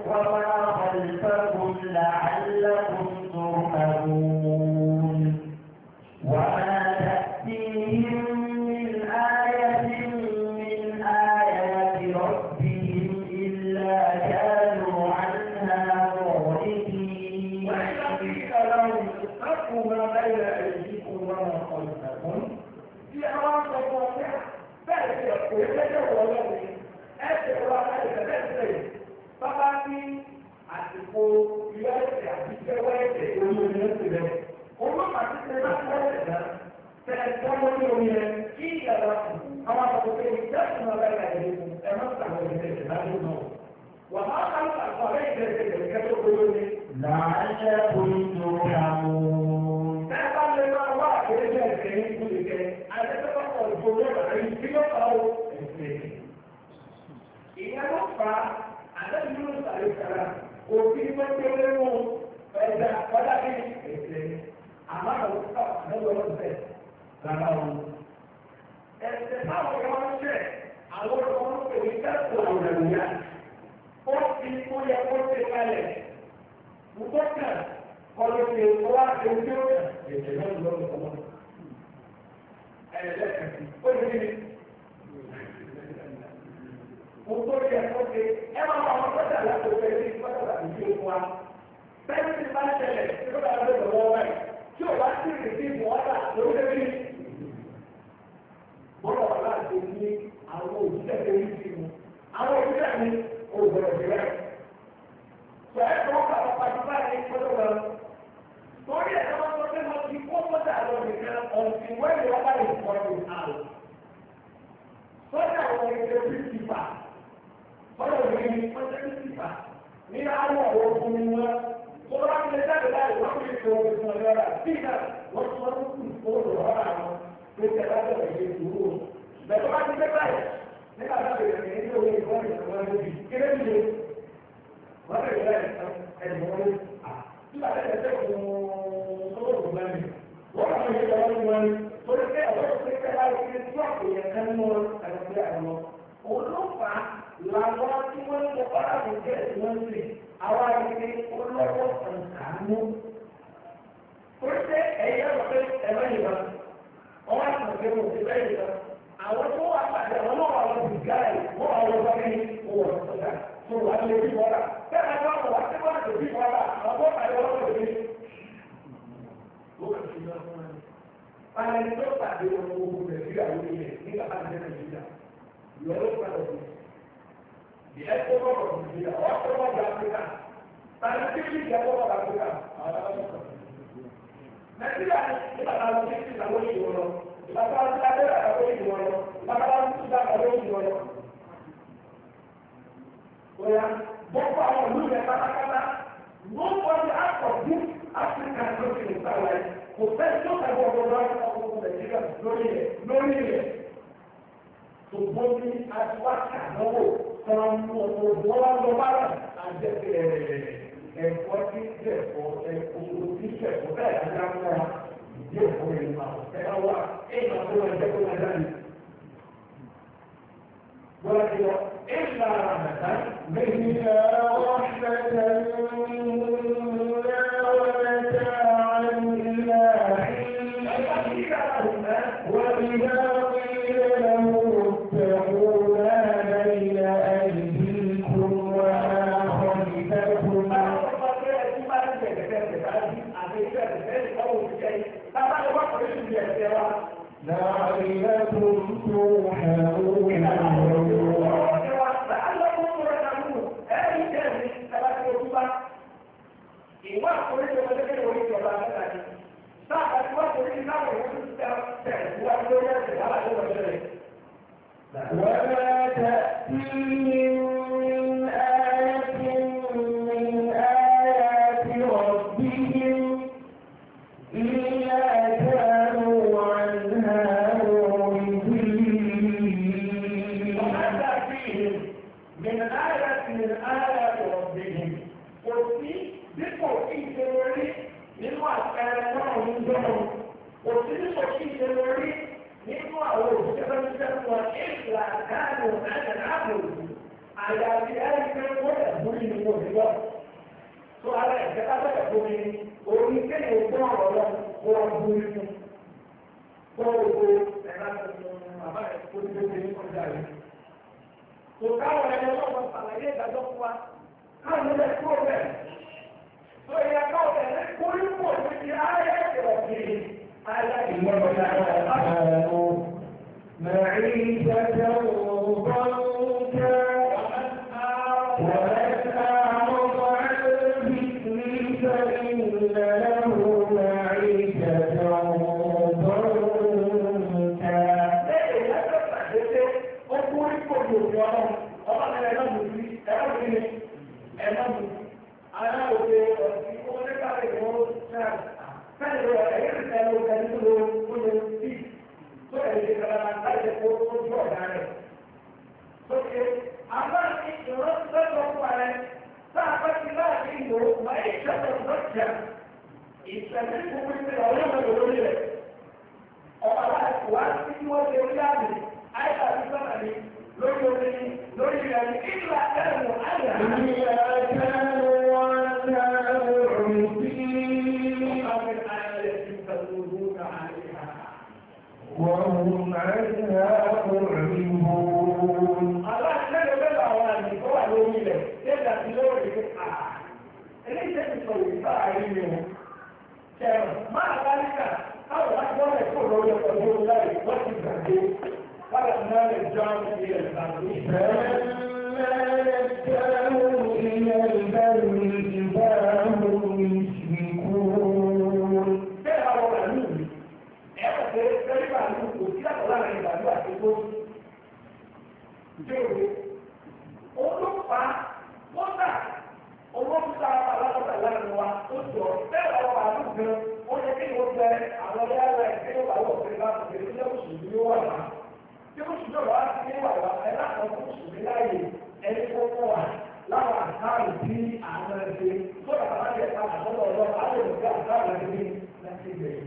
خلفكم لعلكم ترحمون وما تأتيهم من آية من آيات ربهم إلا كانوا عنها معرضين. وإذا قيل لهم اتقوا ما بين أيديكم وما خلفكم في أمام الواقع بل يقول لك ولدي أسر وعليك بأسر فقط àsìkò ìyá ẹ̀sẹ̀ àti ìjẹ́wọ́ ẹ̀sẹ̀ olórí ẹ̀sẹ̀ rẹ̀. Olóòmà ti ṣe láti ẹ̀sẹ̀ náà tẹ̀lé tọ́wọ́ ní omi ẹ̀ kí ìyàrá kù àwọn àkọ́kọ́ ìjẹ́sùn ọ̀la ìlà ìlú ẹ̀mọ́ sàwọn ìjẹ́sẹ̀ láti náà. Wà á máa ń sàkọ́ ọ̀rẹ́ ìjẹ́sẹ̀ ìjẹ́sẹ̀ tó gbogbo ní. لعلكم ترحمون. Ẹ bá lè máa wá àkérèjẹ ẹ̀sẹ̀ ní ìlú ìkẹ́ àtẹ́tẹ́kọ̀ọ́ ìgbòho àyè tí ó kọ́ ẹ̀sẹ̀. Ìyẹn ló fà á àtẹ́tẹ́kọ̀ọ́ ìsàlẹ̀ òfin tó kéré mú ẹ̀dá ọ̀dá bí ẹ̀sẹ̀ àmọ́ àwọn ọ̀sán lọ́wọ́ ọ̀sẹ̀ lára wọn. Ẹ̀sẹ̀ táwọn ọ̀rọ̀ wọn ṣẹ̀ àwọn ọ̀rọ̀ wọn pè ní kẹ́kọ̀ọ́ àwòrán ìyá. Ó fi kó yẹ kó ṣe kalẹ̀. Gbogbo kan kọlu ṣe wá ṣe ojú ọ̀sẹ̀ ẹ̀sẹ̀ náà lọ́wọ́ ọ̀sán. Ẹ̀ẹ́dẹ́gbẹ̀sì ó lè ní. Gbogbo yẹ kó ṣe ẹ máa wà wọn sọ́jà láti ọ̀sẹ̀ ní ìfọ́sọ̀rọ̀ àti ìṣe fún wa. Bẹ́ẹ̀ni ti bá ṣẹlẹ̀ tí ó bá lọ lọ́wọ́ báyìí tí ò bá sí ìrètí ìwọ́dà lórí bọ́lá wà láti ní àwọn òṣìṣẹ́ tó ń fi mu. Àwọn òṣìṣẹ́ mi ò gbọdọ̀ sí rẹ̀. Sọ̀rọ̀ tó ń kàwé pàṣípà ní ìfọ́sọ̀ lọ. Torí ẹ̀ lọ́wọ́ tó fẹ́ mọ ti kó sọ́jà lọ nìkan ọ̀sìn wẹ́ẹ̀lì ọba ìfọ̀rọ̀ àlọ́. Sọ́jà àwọn ìṣẹ́ pírísìpà. Bọ́lá òní ni wọ́n ṣe pírísìpà. Ní àwọn ọ̀rọ̀ ogun ni wọ́n. Tó bá ń lè jáde láì wọ́n fi ṣe ogun fún ọjọ́ rà. Bí náà wọ́n tún wọ́n kù fóònù ọ̀rọ̀ àwọn tó tẹ̀ láti ọ̀rọ̀ ìṣe ìṣòro. Bẹ̀rẹ̀ bá ti dé báyìí. Nígbà tó bẹ̀rẹ̀ ní ilé orí ìwọ́n ìṣòro lórí. Kéré mi lè. Wọ́n lè rẹ̀ ẹ̀dùn wọn lé. Nígbà tó tẹ̀ fún sọ́wọ́ mẹ́rin. Wọ́n kàn yé lọ́wọ́ wọn ni. Torí pé ọ̀rọ̀ tó tẹ̀ láti ṣe tí ọ̀pọ̀ yẹn kán mọ́ ẹ̀rọ àwọn. Òun ló fà á làwọn tí wọ́n ń lọ ọ́rà kò jẹ́ ìwọ́n sí àwọn àgbègbè olówó ọ̀nkàánú. Ó ṣe ẹ̀yẹ́ lọ pé ẹ̀rọ ìwà ọwọ́ àtúnṣe wọn ti bẹ́ẹ̀ yìí lọ. Àwọn tó wà pàdé àwọn náà wà lọ sí gáì wọ́n wà lọ sọ́kẹ́ ní owó ọ̀sọ̀dà tó wà lé bí wọ́n rà. Bẹ́ẹ̀ ni wọ́n wà sí wọ́n àti bí wọ́n rà àwọn tó pàdé wọn lọ sí. Pàdé tó pàdé wọn gbogbo Nàìjíríà lórí ilẹ̀ nígbà bá ti dé Nàìjíríà. Yọ̀ọ́ pàdé wọn. The export of Nigeria, all over Africa, scientifically the export of Africa, Nigeria is about 60 away from Europe. It's about 100 away from Europe. It's about 200 away from Europe. Well, both our new nobody out of this African country in South who says not about the right of Nigeria, no. So both as what can know. From one global and the important for a teacher for that and now you for him now. And what is a good and what you إلا رحمة منا رحمة ومتاعا إلى حين وإذا قيل له اتقوا ما بين أيديكم وما خلفكم لعلكم ترحمون ìwà àkọlẹ́jọ ọmọdé orí ìjọba àgbẹ̀ta ni sáà àti wá torí láwọn ìwé tó ti tẹ̀ wá lórí ẹ̀sẹ̀ láwọn ìwé ọ̀ṣẹ́ rẹ̀. وما تأتيهم من آية من آيات ربهم إلا كانوا عنها معرضين. وما تأتيهم من آية من آيات ربهم dípò kí ìṣèlérí nínú àpẹẹrẹ náà ń gbọ́nà òsì dípò kí ìṣèlérí nínú àwọn òṣìṣẹ́ fẹ́ẹ́ wọn ìlà káàdì ẹ̀jẹ̀ ààbò àyàfi ẹ̀rí pé wọ́n lè mú ìlú wọn nígbà tó ara ẹ̀jẹ̀ ká bẹ̀rẹ̀ fún mi orí kéèyàn gbọ́ ọ̀rọ̀ lọ wọ́n bú inú gbogbo ẹ̀ka bàbá ẹ̀ kó ní gbogbo ní kọjá yìí. kò káwọn ẹni ọlọ́pàá ṣàlàyé ìdájọ́ fún wa káwọn ilé kúrò bẹ́ẹ̀. معيشة ضنكا ومن أعرض عن ذكري فإن له معيشة ضنكا Ara òde ọ̀sìn ọmọdé káfí ni wọ́n ṣáà fẹ́ẹ̀ lọ ẹ̀yẹ́ ìfẹ́ ló kẹ́ni tó lọ ó lọ sí tó ẹ̀yẹ́ kàrà láti kó tó jọ ọ̀dà rẹ̀. Sókè àbáàní ìrọ́sẹ́ lọ fún ààrẹ sáà bá ti láàbí ìlú máa ń ṣẹ̀tọ̀ lọ́jà ìṣẹ̀lẹ̀ ìfowópamọ́ ìpínlẹ̀ ọlọ́mọdé lórí rẹ̀. Ọ̀pá láti wá sí tí wọ́n ṣe orí àmì àìsàn àti sọ́nà ni lórí omi lórí rẹ̀ ní ìlà ẹ̀rù àyà. وهم عنها معرضون. الله سبحانه وتعالى يقول لهم إذا تلوي ليس بالصوت عليهم مع ذلك أول أكبر يقول له يقول الله وتبهدل فلما نجاهم إلى البر فلما نجاهم إلى البر إذا هم يشركون. Olùfà mọ́tà olóòtú alákọ̀ọ́tà láàrin wa ó jọ bẹ́ẹ̀ ọ̀rọ̀ àdúgbò ó yẹ kí wọ́n bẹ àwọn ọ̀rẹ́ ara ẹ̀ kí wọ́n bá wọ̀ pé láti ṣe ilé òṣèlú ní wà wá. Tí òṣèlú ọ̀rọ̀ á ti ní wà wá ẹ láwọn fún òṣèlú láàyè ẹni tó kọ́ wa láwọn àkáàrù bí àwọn ẹgbẹ́ tó dàgbà láti ẹ̀ka àtọ́lọ́ ọ̀rọ̀ àwọn òṣèlú àkáàrù ẹgbẹ́ láti bẹ̀rẹ̀.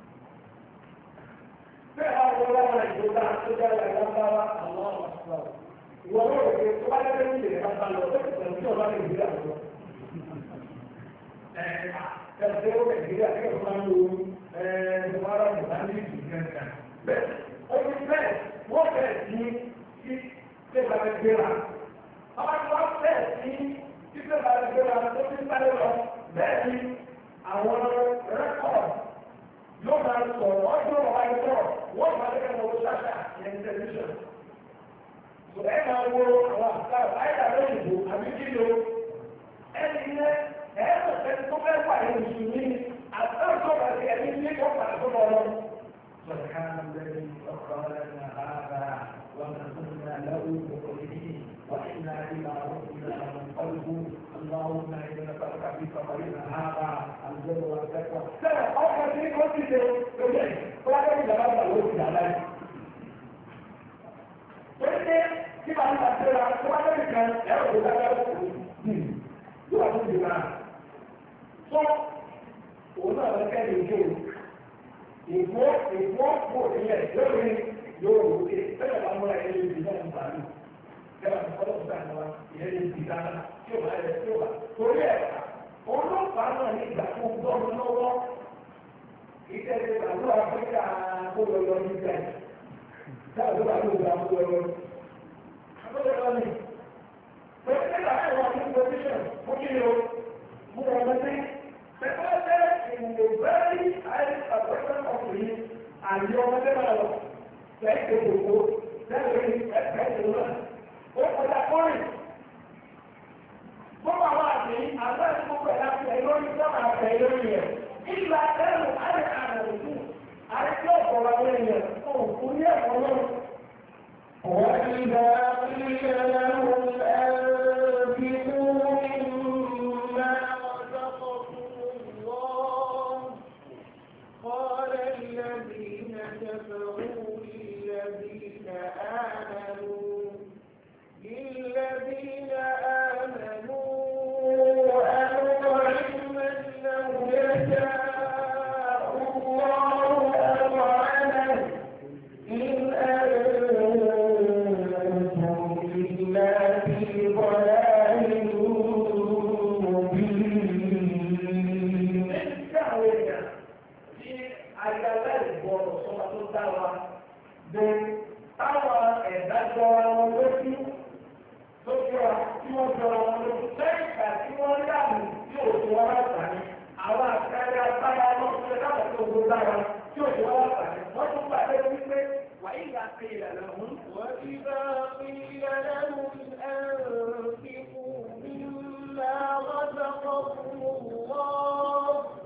Bẹ́ẹ̀ bá wọ́n lọ́wọ́ ìjọba tó jẹ́ ìlànà àwọn ọ̀ṣọ́. Ìwọ̀n ló rò pé tó bá jẹ́ pé ní ìlẹ̀ bá lọ, ó ti sọ̀rọ̀ tí ọ̀la lè gbé àwọ̀. Ẹ̀ẹ́dẹ̀gbẹ́ ó Nàìjíríà tí ó máa ń lo ìwárà mọ̀lánìkì kẹta. Bẹ́ẹ̀ omi bẹ́ẹ̀ wọ́n bẹ̀rẹ̀ sí sí tẹ́gbàgbé gbéra. Àwọn tí wọ́n bẹ̀rẹ̀ sí sí tẹ́gbàgbé gbéra tó ti sáré lọ. Bẹ́ẹ̀ ni àwọn rẹ́kọ̀d yóò máa sọ̀rọ̀ ọjọ́ ọ̀wá ẹ̀kọ́ wọ́n máa lẹ́kẹ̀ẹ́ lọ́wọ́ ṣáṣá ní tẹlifíṣàn. Ẹ máa wo àwọn àṣà àìdá lóyìnbó àbí kílò ẹni yẹn ẹ̀ẹ́dọ̀ ẹni tó fẹ́ wà ní mùsùlùmí àtàkùn àti ẹni ní ọ̀pá tó lọ lọ. سبحان الذي سخر لنا هذا وما كنا له مقرنين وإنا إلى ربنا منقلبون اللهم إنا نسألك في سفرنا هذا البر والتقوى. لا أخر شيء قلت له ولا كان جواب الوقت على Porque se vai fazer a sua americana, é o lugar da do lado de lá. Só o nome é que eu e vou por ele, eu pela amor a ele de não vale. Ela falou para nós, ele disse que eu vai. Por ela, o não fala nem da cultura não. E que ele falou a ficar por o nome dele. Sabe, vai mudar o nome. Agora nem. Porque ela é uma position, porque eu vou fazer in the very high person of the and your mother like the book that is ó kọjá kọrin bó bá wà ní àgbẹ̀sí gbogbo ẹ̀dá fi ẹ̀yọ́ ní sọ́mà àfẹ́ lórí rẹ̀ ìgbà ẹ̀rù àrẹ àrẹ̀lú àrẹ tí ó kọ̀ọ̀rọ̀ àwọn èèyàn tó kú ní ẹ̀kọ́ náà. وإذا قيل لهم أنفقوا مما رزقكم الله قال الذين كفروا للذين آمنوا أنطعم من لو يشاء الله أطعمه إن أنتم إلا في ضلال مبين. Táwọn ẹ̀dá jọra wọn lójú tó jọra tí wọ́n jọra wọn lójú lẹ́yìn ìgbà tí wọ́n rí àmì tí ò tí wọ́n wá sàní àwọn àkàrẹ agbára wọn tó dábàá tó gbó dára tí ò tí wọ́n wá sàní wọ́n tún pàdé wípé وإذا قيل لهم أنفقوا مما رزقكم الله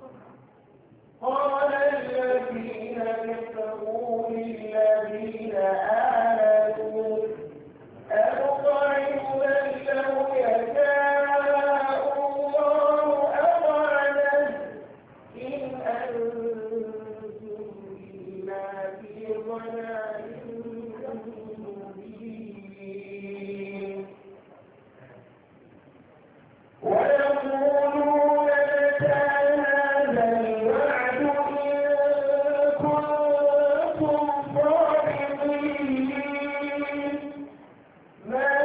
قال الذين كفروا للذين آمنوا أنطعم من لو يشاء الله أطعمه إن أنتم إلا في ضلال مبين. ويقولون متى هذا الوعد إن كنتم صادقين ما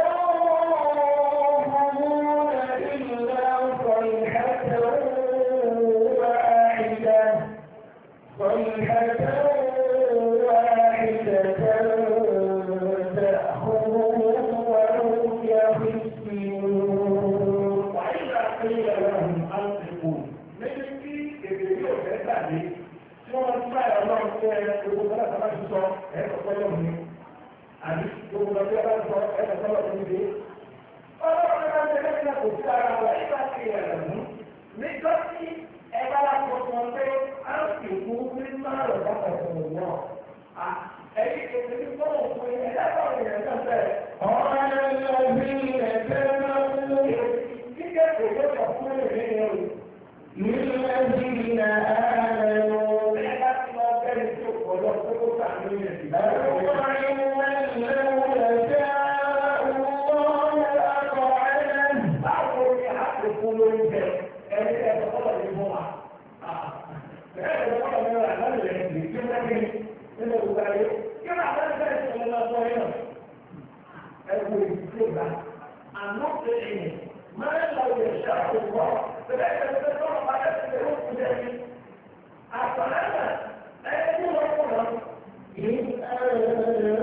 ينظرون إلا صيحة واحدة تأخذهم وهم يخسرون. وإذا قيل لهم أنفقوا méjì tí èdè yóò fẹ́ tàbí tí wọ́n ti báyọ̀ ọlọ́run tó ẹ gbogbo bọ́lá sábà ti sọ ẹ̀kọ́ tọ́lọ́ mi àbí gbogbo bọ́lá sábà ti sọ ẹ̀kọ́ tọ́lọ́ mi dé. ọlọ́run tó bá ń tẹ̀lé ní àpò sí ara wa nígbà tí ẹ̀rẹ̀ mú nígbà tí ẹ bá wá sọ fún ọ pé a ń fi kú ní máa rọ̀ bá ọ̀pọ̀ wọn. ẹ̀yìn èdè ní fọ́nà òfin ẹ̀dá báwọn èèyàn náà bẹ̀rẹ̀. للذين آمنوا أطعم من لو يشاء الله أطعمه ما لو يشاء الله فلا يتذكر ما يتذكر ذلك أفلا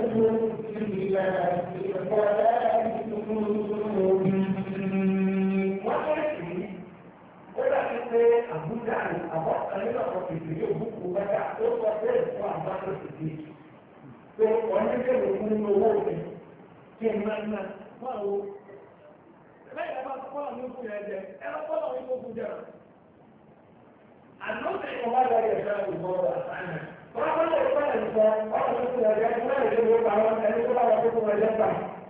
Àbújá ni àbọ̀ ẹ̀rọ ọ̀pọ̀ ìdílé òbúkú bàtà ó sọ bẹ́ẹ̀ fún àbájọ ìdílé. Pé ọ̀nẹ́gbẹ̀rẹ̀ fún owó òfin kí ẹ máa ná máa wo. Lẹ́yìn ẹ̀bá kọ́ àwọn ìkú yẹn jẹ, ẹ̀rọ kọ́ àwọn ìkú kú jẹ. Àná ti kọ̀ wá lọ́yẹ̀ fẹ́ ìgbọ́ àtàyà. Wọ́n á lè fẹ́ ìgbọ́ ọ̀rọ̀ ìkú yẹn jẹ, wọ́n lè lè pa wọn ẹni tó bá wọn tó kú wọn jẹ gbà.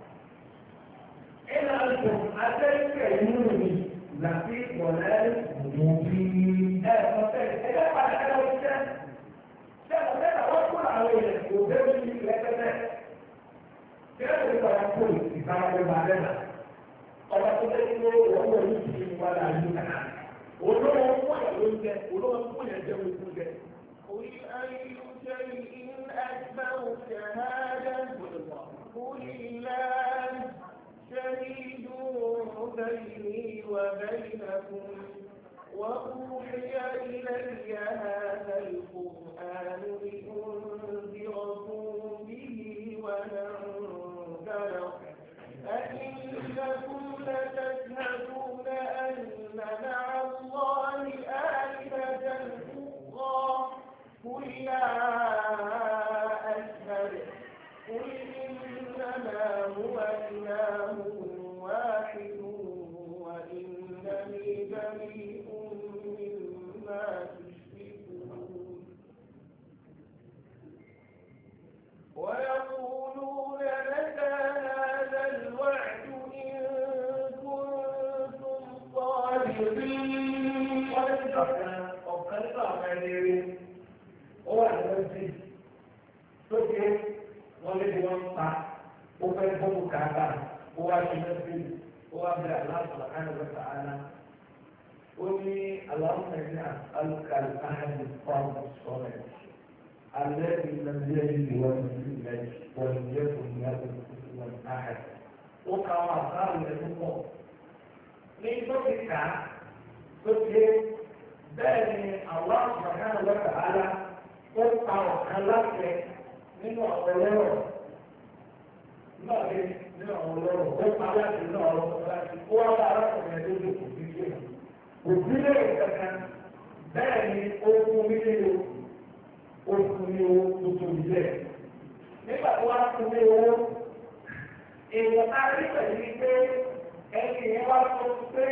Ìlànà àtẹ́yìnkẹ̀ inú mi làbí ìwọ̀lẹ́ ìmúbí. Ọ̀sẹ̀ ẹgbẹ́ padà ẹgbẹ́ oúnjẹ. Ṣé ọ̀sẹ̀ náà wọ́n kúrò àwọn èèyàn kò bẹ́ẹ̀ ní ìlẹ́tẹ́tẹ́? Ṣé ẹ̀rọ ìgbàlá kò ìgbàlá bàbá náà? Ọba tó tẹ́ ní wọ́n wọ̀ ní ìdílé wa là ní kàná. Olówó fún ẹ̀ lóúnjẹ, olówó fún ẹ̀ jẹ́ oúnjẹ. قل أي شيء أكبر شهادة قل الله شهيد بيني وبينكم وأوحي إلي هذا القرآن لأنذركم به ومن بلغ أئنكم لتشهدون أن مع الله آلهة أخرى قل لا أشهد قل إنما هو إله واحد وإنني بريء مما تشركون ويقولون متى هذا الوعد إن كنتم صادقين wọ́n lé wọn pa ó fẹ́ bọ́ọ̀mù kàkà ó wá ṣe mẹ́sìn ó wá bẹ̀rẹ̀ aláṣọ àánúwẹ̀sà àná ó ní aláwọ̀ nàìjíríà alùkàlù àhàdì fáwọn sọ̀rọ̀ alẹ́ ìlànà ìwọ̀n ìlẹ̀ wọ̀n ìyẹ́ fún ìyàwó ìwọ̀n àhàdì ó ka wọn àbáwò ẹ̀ púpọ̀ ní tó ti kà á tó ti bẹ́ẹ̀ ni àwọn àánúwẹ̀sà àná ó pa ọ̀kan láti nínú àwọn ọlọ́rọ̀ náà lé nínú àwọn ọlọ́rọ̀ ó pa láti nínú àwọn ọlọ́rọ̀ láti kó wá bá arákùnrin ẹni lójú kò sí ilé òbí lè kankan bẹ́ẹ̀ ni ó fún mi ní o ó fún mi owó tuntun ilé nígbà tó wá fún mi owó èèyàn náà rí pẹ̀lú pé ẹni yẹn wá sọ pé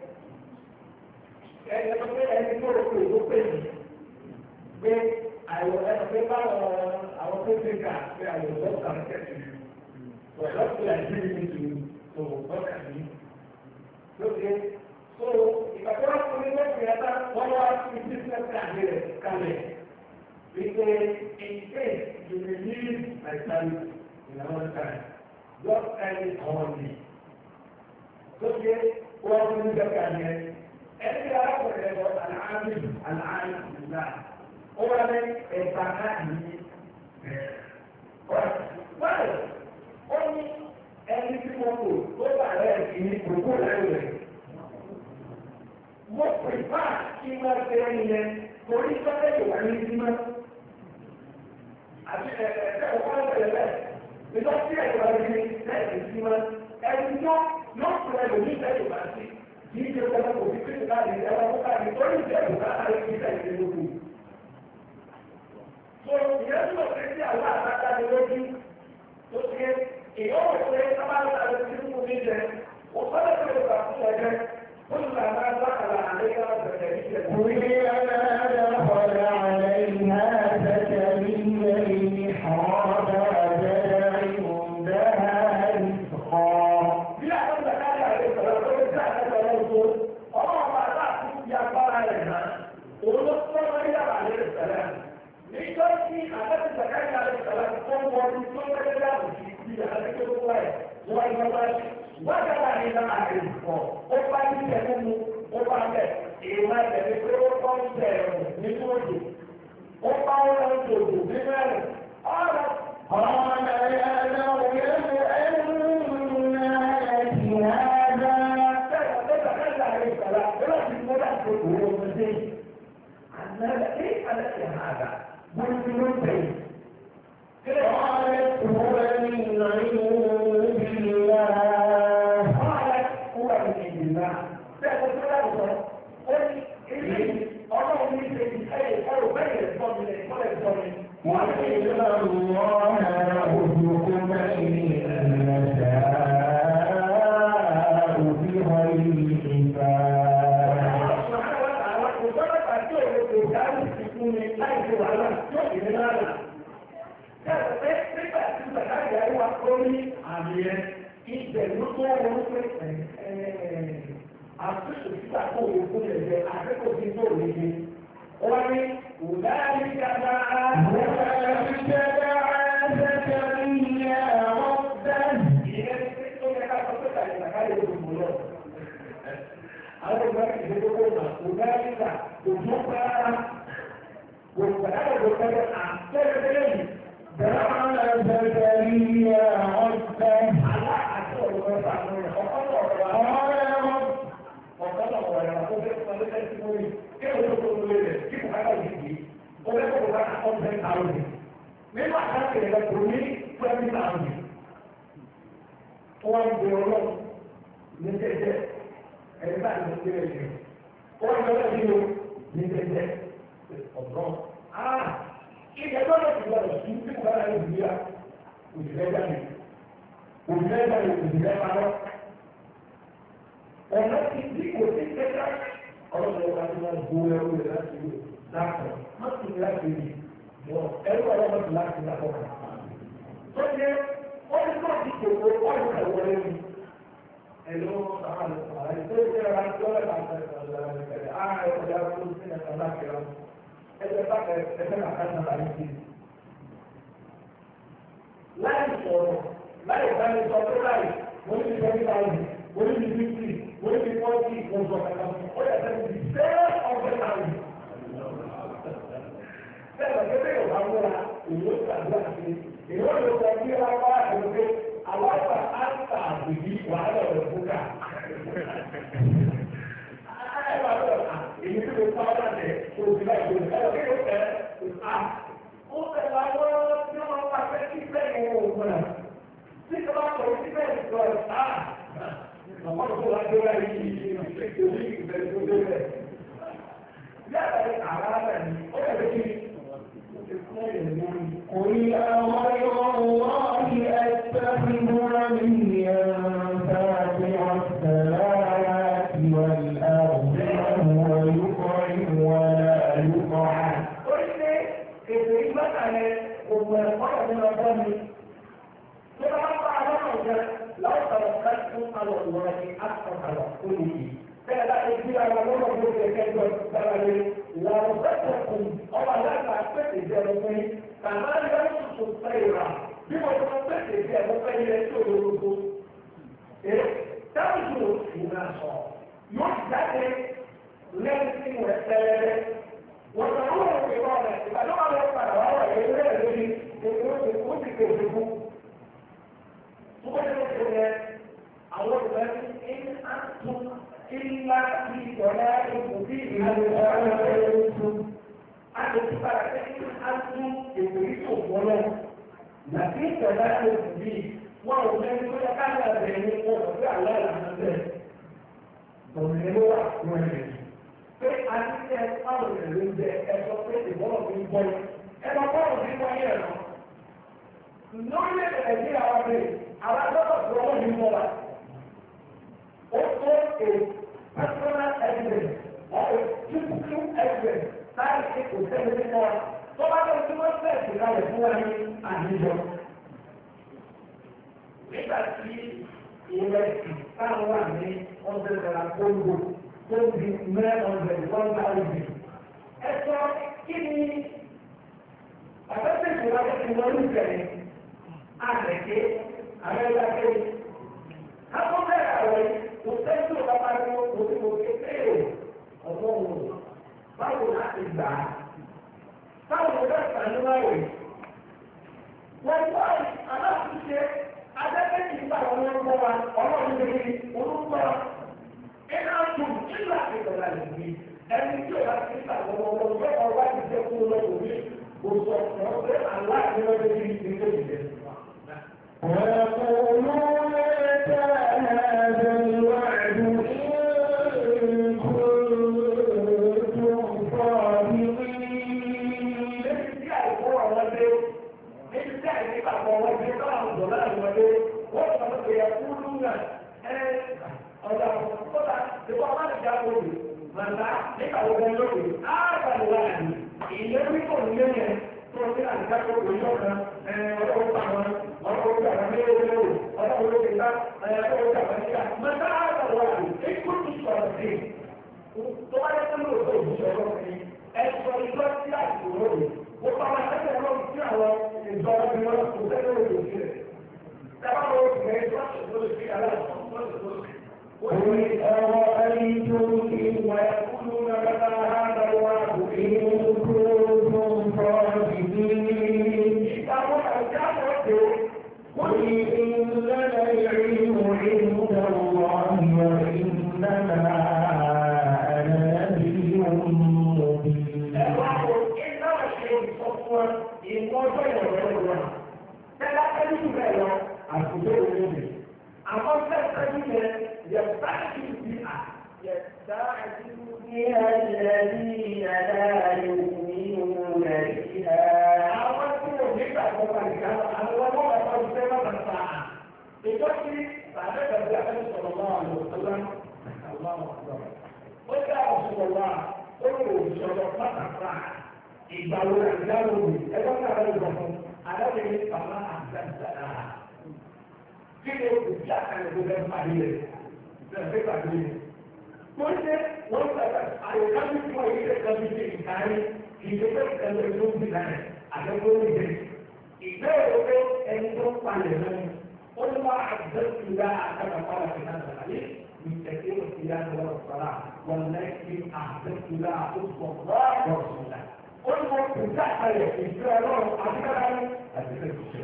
ẹni tó pé ẹni tó rò pé ó pè mí pé àyọ̀ ẹni pé báwọn àwọn tó ti kà pé àyọ̀ lọ́kà ń tẹ̀sí pẹ̀lú ọ̀pẹ̀ àìjírí mi tó lọ́kà ní. Lókè so ìgbàgbọ́ fún mi lọ́kùnrin ẹ̀ta wọ́n wá sí bísíǹsì àgbẹ̀ rẹ̀ kalẹ̀ wípé in case you may need my service in another time just kindly call me. Lókè wọ́n fún mi lọ́kà ní ẹni arákùnrin ẹ̀rọ àlàáfíà ìlà ó wá ní ẹ̀ka káàkiri. Báyọ̀ ó ní ẹni tí mo kò tó bá rẹ̀ kì í gbogbo lẹ́yìn rẹ̀. Mo pèpà kí wọ́n ṣe ẹni yẹn torí sọ́dẹ̀ ìwà ní ìdímọ́. Àti ẹ̀ẹ́dẹ́ ọ̀pọ̀ ẹ̀bẹ̀rẹ̀ bẹ́ẹ̀ nígbà tí ẹ̀rọ ẹni lẹ́yìn ìdímọ́ ẹni tó yóò fún ẹ lòmí lẹ́yìn ìwà sí. Kì í ṣe pẹ̀lú kò sí pé láti ẹ̀rọ ọ̀pọ̀ àti torí ìjẹ̀bù láti ẹ̀rọ ìgbésẹ̀ so ìyẹn tó ṣe sí àwọn àgbàdá ni lójú tó ṣe èèyàn wò pé sábàlá ló ti mú mi jẹ ó sọ́dọ̀ tó lè gbà fún ẹgbẹ́ ó sì là máa bá àlà àlékà bẹ̀rẹ̀ níjẹ̀. Orí aláàdá ọ̀rẹ́ àlẹ́ ìhà àtẹ̀tẹ̀ nílẹ̀ ìhàwọ́dà àjẹ́rẹ́ ìmúdá ìfọ̀. Bí àwọn ìgbàkájà rẹ̀ sọ̀rọ̀ tó ń ká ẹ̀sọ̀ lọ́wọ́ ọmọ ọmọ aláàfin ti agbára rẹ̀ náà òun ló sọ́wọ́ yàrá rẹ̀ sẹ̀rẹ̀. Nígbà tí àbẹ́tì sàkáyà rẹ̀ sọ̀rọ̀ tó ń wọ́n tó ń wẹ́lẹ́ dáàbò sí ibi àti tó wá ẹ̀ wọ́n ń gbọ́ wájà wà ní ìlànà àrègbọ̀ ó bá ní ìtẹ̀kùn mu ó bá bẹ̀ èèmà ìtẹ̀lé pé ó kọ́ ń tẹ̀ ẹ̀rùn nínú òjò ó bá ń lọ sí òjò nínú ẹ̀rùn ọ̀rọ̀ ọ̀rọ̀ ẹ̀rọ yẹn ẹ̀rùn àti àdá. Àbẹ́tì sàkáyà rẹ̀ sọ̀rọ̀ yóò ti mú láti òwò ọmọdé. Àná قالت هو lórí àmì ẹ̀ ìbẹ̀rù tó wọ́n pé àtúnṣe síta kó o kó lè jẹ akẹ́kọ̀ọ́ tí tó lè jẹ. wọ́n ní ọ̀dáàrí kàdá Zakariya ọ̀dẹ́. ìyẹn ti tó yẹ ká sọ pé kàlẹ́ Zakariya ló mú lọ. àwọn ọmọ ìdílé tó kó ọ̀dáàrí kà kò tó pẹ́ẹ́rẹ́ kò pẹ́ẹ́rẹ́ kò pẹ́ẹ́rẹ́ àtẹ́rẹ́tẹ́rẹ́ yìí. Zakariya ọ̀dẹ́. àlá àti ọ̀rọ̀ ẹ̀fà lórí ọ̀pọ̀lọpọ̀ ọ̀rọ̀ ọ̀rọ̀ tó fẹ́ fún ọdún ẹ̀sìn lórí kí ló tó tó lórí rẹ̀ kí kò bá yìí yìí ó fẹ́ kó bá ọ̀sẹ̀ àwọn nínú àkáǹtì rẹ̀ kò ní 20,000 wọ́n ń gbé ọlọ́run ní jẹ́jẹ́ ẹ̀rí bá ní ìgbé rẹ̀ jẹ́ wọ́n ń gbé ọlọ́run ní jẹ́jẹ́ ọ̀gbọ́n. ìjẹ́jọ́ ló ti gbọ́dọ̀ sí tí kò bá yà lóbi yá òṣìṣẹ́ jáde òṣìṣẹ́ parọ́ ọ̀nà ti di kò sí kẹta ọlọ́run ọba tí wọ́n gbó ẹrú rẹ̀ láti rí láàpọ̀ wọ́n ti láti rí wọn ẹrú ọlọ́run ti láti lápọ̀ kan. tó yẹ wọ́n ti náà ti kòkó ọ̀rùn ẹ̀wọ̀ ẹ̀rú ẹ̀lọ́ àwọn àlẹ́ tó yẹ ra tó yẹ ká ṣe ẹ̀rọ ọ̀dà tó ti ní ẹ̀ka láti rà ẹ̀jẹ̀ bá ẹ̀fẹ́ nàka náà láyé sí. láì sọ̀rọ̀ láì bá mi sọ pé láì mo ní $20,000 mo ní $50,000 wọ́n ti wọ́n ti wọ́n sọ kàkà fún ọ yà sẹ́ni ti sẹ́ẹ̀ ọ̀gbẹ́ náà yìí. Sẹ́ẹ̀ lọ́kẹ́ yóò bá múra èyí ó gbàgbé àti èyí ó lè sọ kí wọ́n bá àgbẹ̀ aláwọ̀ àtà àgbègbè wàhálà ọ̀rọ̀ fúkà. Èyí tó lè pa ọ́nà tẹ̀ kó o ti láì tó ẹ̀ lọ́kẹ́ yóò fẹ́ ó fẹ́ wá wọ́n tí wọ́n bá fẹ́ kí bẹ́ẹ̀ ni wọ́n gbọ́nà. Tí kò bá sọ̀rọ̀ sí bẹ́ẹ̀ ni sọ̀rọ̀ àwọn ọ̀pọ̀ láti wá yìí ìgbésẹ̀ ìbẹ̀rẹ̀ tó bẹ̀rẹ̀. Bí àtàrí àrá rẹ̀ ni ó yẹ kí قل أغير الله أتخذ وليا فاطر السماوات والأرض وهو يطعم ولا يطعم. قل لي إذا مثلا هو القرآن من الظن لو توكلتم على الله حق توكله فلا يجري على الله كيف تبالي لو صدقكم او لا تعتقد بجرمه كما ينصف الطير بما تنطق بجرمه يسوره ترجو الناس يحدث لنسي والسلام وتروح الإمامة فلو على الصلاة وهو يقول يقول àwọn ìwádìí ní àtún ìlà ìjọba ìbùdí ìlú ọ̀rọ̀ àtòkù padà pé ní àtún ètò ìtò wọlé láti ìjọba ìbùdí wọn ò lẹ́nu tó yẹ káàkiri àbẹ̀rẹ̀ ní wọn ò fẹ́ àlọ́ ìlànà bẹ́ẹ̀. Òmìnira ló wà fún ẹ̀rẹ̀. Pé a ti tẹ àwọn ìrìn jẹ ẹ̀sọ́ pé ìbọ̀lọ̀ fi ń bọ́ yẹn. Ẹ̀rọ bọ́ọ̀lù fi ń bọ́ yẹn lọ. Lórí ẹ̀jẹ̀ àwọn ọ̀rẹ́ àwọn agbọ́dọ̀ tó wọ́n ní mọ́ wa. Ó tó a personal evidence or a physical evidence láì ṣe kò sẹ́ni ní mọ́ wa. Tó bá lọ sí wọ́n fẹ́ẹ̀ sí láyé fún wa ní àníjọ. Nígbà tí ìrẹsì táwọn wà ní $100 kóńgò tó di $900 ẹ sọ kí ni àfẹ́sẹ̀ ìwádìí ti wọ́n ní ìfẹ̀yìn àrẹ̀ké àrẹ̀láké. Akọ́bẹ̀ àwẹ̀ kò tẹ́sí ọ̀gá máa ní oṣù kékeré ọ̀gbọ́n wò báwo láti gbà á. Báwo ló bẹ́ẹ̀ sàn níwá rẹ̀? Wọ́n wá aláṣiṣe adẹ́gbẹ́jì nígbà wọn ń bọ́ wa ọlọ́run lè rí orúkọ iná tún nígbà ìgbàlá lè rí ẹni tí ó bá ti ń sàwọn ọmọ ọmọ ọba ti jẹ́ kú lọ́wọ́ mi kò sọ ọ̀rọ̀ pé aláàbí lọ́dọ̀ ní ilé ìjẹ́. ويقولون متى هذا الوعد إن كنتم صادقين أقول لك لا أنا أقول لك متى هذا الواحد إيه كل شيء طبعا يقولوا له شيء الصليبات يأكلوا وطبعا هذا هو الدعوة الضرب الوقت وتدور الشيء طبعا هو ما يصلحش يقول فيه على قل أرأيتم إن ويقولون متى هذا الوعد إن كنتم صادقين قل إن لنا العلم عند الله وإنما أنا نذير مبين. إنما الشيء صفوا إن وجدوا فلا تجد له أما الذين يستعجل بها الذين لا يؤمنون بها أولئك يتبعون الساعة بقصد بعد ذلك صلى الله عليه وسلم الله أكبر قل يا رسول الله قلوا بشرطة الساعة إقبلوا الأجابة أيضا أعلمكم على ذلك فما أحسن لها كده بتشكل الجزء المالي ده بعدين كل وقت على كم شويه كم شيء ثاني كده كان اليوم بتاعي على كل شيء إذا أنتم تعلمون قل ما حدثت لا كما قال في هذا الحديث من كثير الصيام والصلاة ولكن أحدثت لا أصبح الله ورسوله قل ما تنتهي في الله أكثر هذا الشيء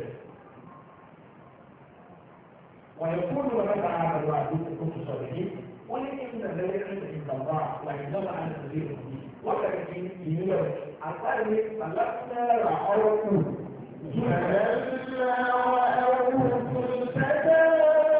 ويكون لك هذا الوعد كنت صالحين ولكن ذلك عند الله وعندما على سبيل الدين ولكن في يوم أقل فلسنا رأوه فلما رأوه كلفة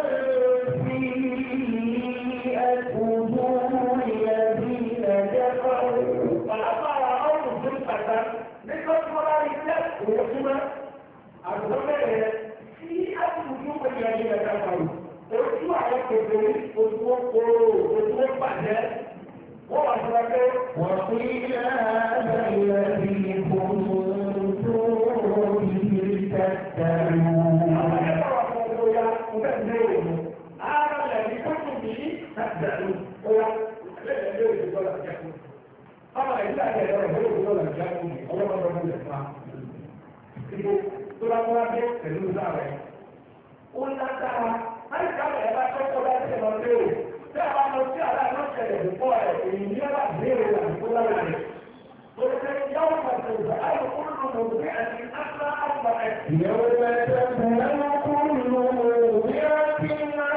سيئت وجوه الذين كفروا فلما رأوه كلفة مثل ملائكة ويسمى أقول سيئت وجوه الذين كفروا ojú àwọn kékeré ojú ó pàdé wọ́n wà sọ pé wọ́n fi láàbẹ̀ ìrẹsì ìfòmù tó ìdí tẹ̀tẹ̀rù. àwọn ẹ̀kọ́ wà fún ọjọ́ ya ń bẹ̀ ní èrò ara lẹ́bí tó tún bí tẹ̀tẹ̀rù ó yá lẹ́yìn lé òjò dọ́là jẹ́kù. ọmọ ìlú àti ẹ̀rọ ìwé òjò dọ́là jẹ́kù ọlọ́mọdé ọmọdé fún wa. ìbò tó bá wá dé pẹ̀lú sáà rẹ̀ ó lágbára. Láti káwọn ẹ̀bá tó kọ́ láti ẹ̀mọ́ pé o, tí a bá lọ sí àlá náà ṣẹlẹ̀ púpọ̀ ẹ̀ èyí ní ẹ̀bá béèrè àdúgbò lára rẹ̀. Olùkọ́ yàwó pàṣẹ ìgbà ayò kúrò lọ́wọ́ bí àti àṣà àgbà ẹ̀. Ìyàwó ẹ̀jẹ̀ ìyàwó kúrò lọ́wọ́ bí àti àṣà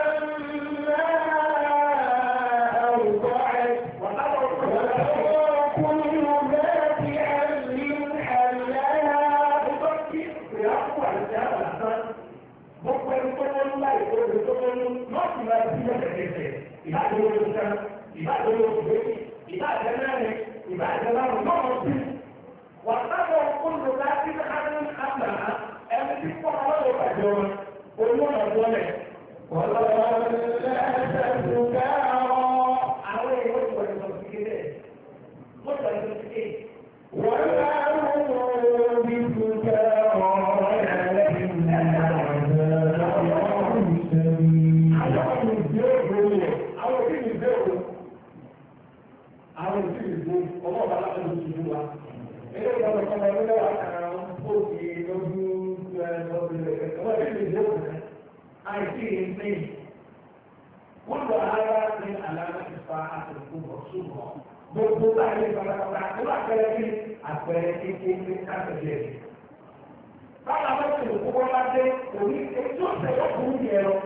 àwùjọ ẹ̀. Wàhálà kúrò bẹ́ẹ̀ àlì àlẹ́ àbúkọ́ kí ìyàwó àti àbàtà. Gbogbo ẹni tó wọ́n láì tó lè tó wọ́n lọ́ọ̀tì máa bí ẹ̀kẹ́kẹ́ ìbáàdé owó kan ìbáàdé owó ìwé ìbáàdé mẹ́rin ìbáàdé márùn lọ́wọ́ sí. Wà sábà olùdó láti kárí àgbà ẹni tí kọ́ ọlọ́wọ́ bàjẹ́ wọn olú ọ̀nà wọlé. Wọ́n lọ́wọ́ lẹ́sẹ̀ tó kárọ̀. Àwọn èèyàn ti wọlé lọ sí kéde. Wọ́n ti wọlé lọ sí kéde. Wọ́n lọ́wọ́ bí tó kárọ̀. Àwọn ìdílé ọlọ́ọ̀bá láti ló ti dúwà. Ilé ìjọba ọmọ ẹgbẹ́ wà kàrà ó ti lójú ọdúnlẹ̀ ẹ̀kọ́ ìdílé ìdílé òkùnrin. Àìsí ìpín. Wọ́n lọ ara ní àlànà ìfà àtìkú bọ̀ ṣùgbọ́n. Gbogbo láyé pátápátá tó bá pẹ́rẹ́ bí àpẹẹrẹ kékeré káàkiri. Báwo la bá ti lò kókó bá dé òní ètò ìṣẹ̀lẹ̀ ọkùnrin yẹn lọ.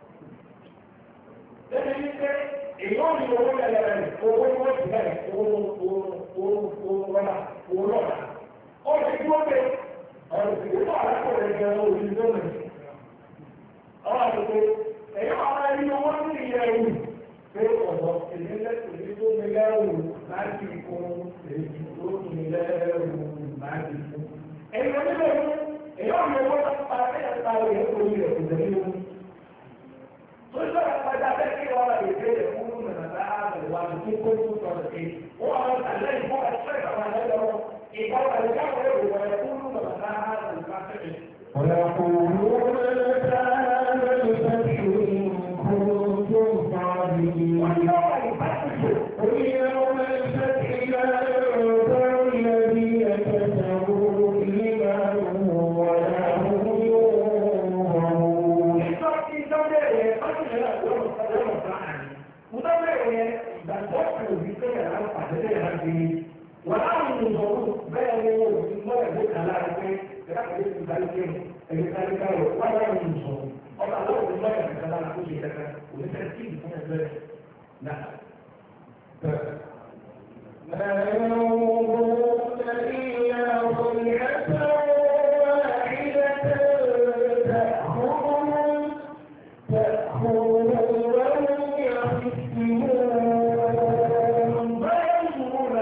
Lẹ́nu ní pé èyí ò ní owó lẹ́lẹ́ rẹ̀ owó ní wọ́n ti bẹ̀rẹ̀ owó lọ́la. Ó lè dúró pé ọ̀rọ̀ ìgbésọ̀ alákọ̀ọ́rẹ́ jẹ́ owó ìlú lónìí. Ọ̀rọ̀ àdúgbò èyí wà máa rí owó ní ilẹ̀ ẹ̀rù pé ọ̀dọ̀ èyí lẹ́sìn tó mi lẹ́rù láti fún èyí tó mi lẹ́rù láti fún. Èyí ò ní lẹ́rù èyí ò ní owó láti pa ẹ̀ka rẹ̀ lórí rẹ̀ kò tẹ̀lé owó. Sọ́jọ́ ìpàdé abẹ́kí wọn lè béèrè fún nàdá àbẹ̀wò àdúgbò kó tó sọ̀rọ̀ sí. Wọ́n àwọn àlẹ́ ìfọ́ ẹ̀ṣọ́ ìbára lọ́wọ́. ìbára ìjáwé ìwọ̀n fún nàdá àbẹ̀wò àdúgbò. ويقولون yẹn ìgbàgbọ́ kò ní kéèyàn á pàdé lẹ́yìn láti ní. wọ́n á mú ìṣòro bẹ́ẹ̀ ni wọ́n ti mọ́ ẹ̀gbẹ́ kan lára pé ẹ̀ka kò ní ìgbàlẹ̀ kéèyàn ẹ̀gbẹ́ kan ní káyọ̀ wọ́n á mú ìṣòro ọba àwọn òní mọ́ ẹ̀gbẹ́ kan lára tó ṣe kẹ́kẹ́ kò ní fẹ́ sí ìfún ẹgbẹ́ náà. لا ينظرون إلا صيحة واحدة تأخذهم وهم يخصمون. ما ينظرون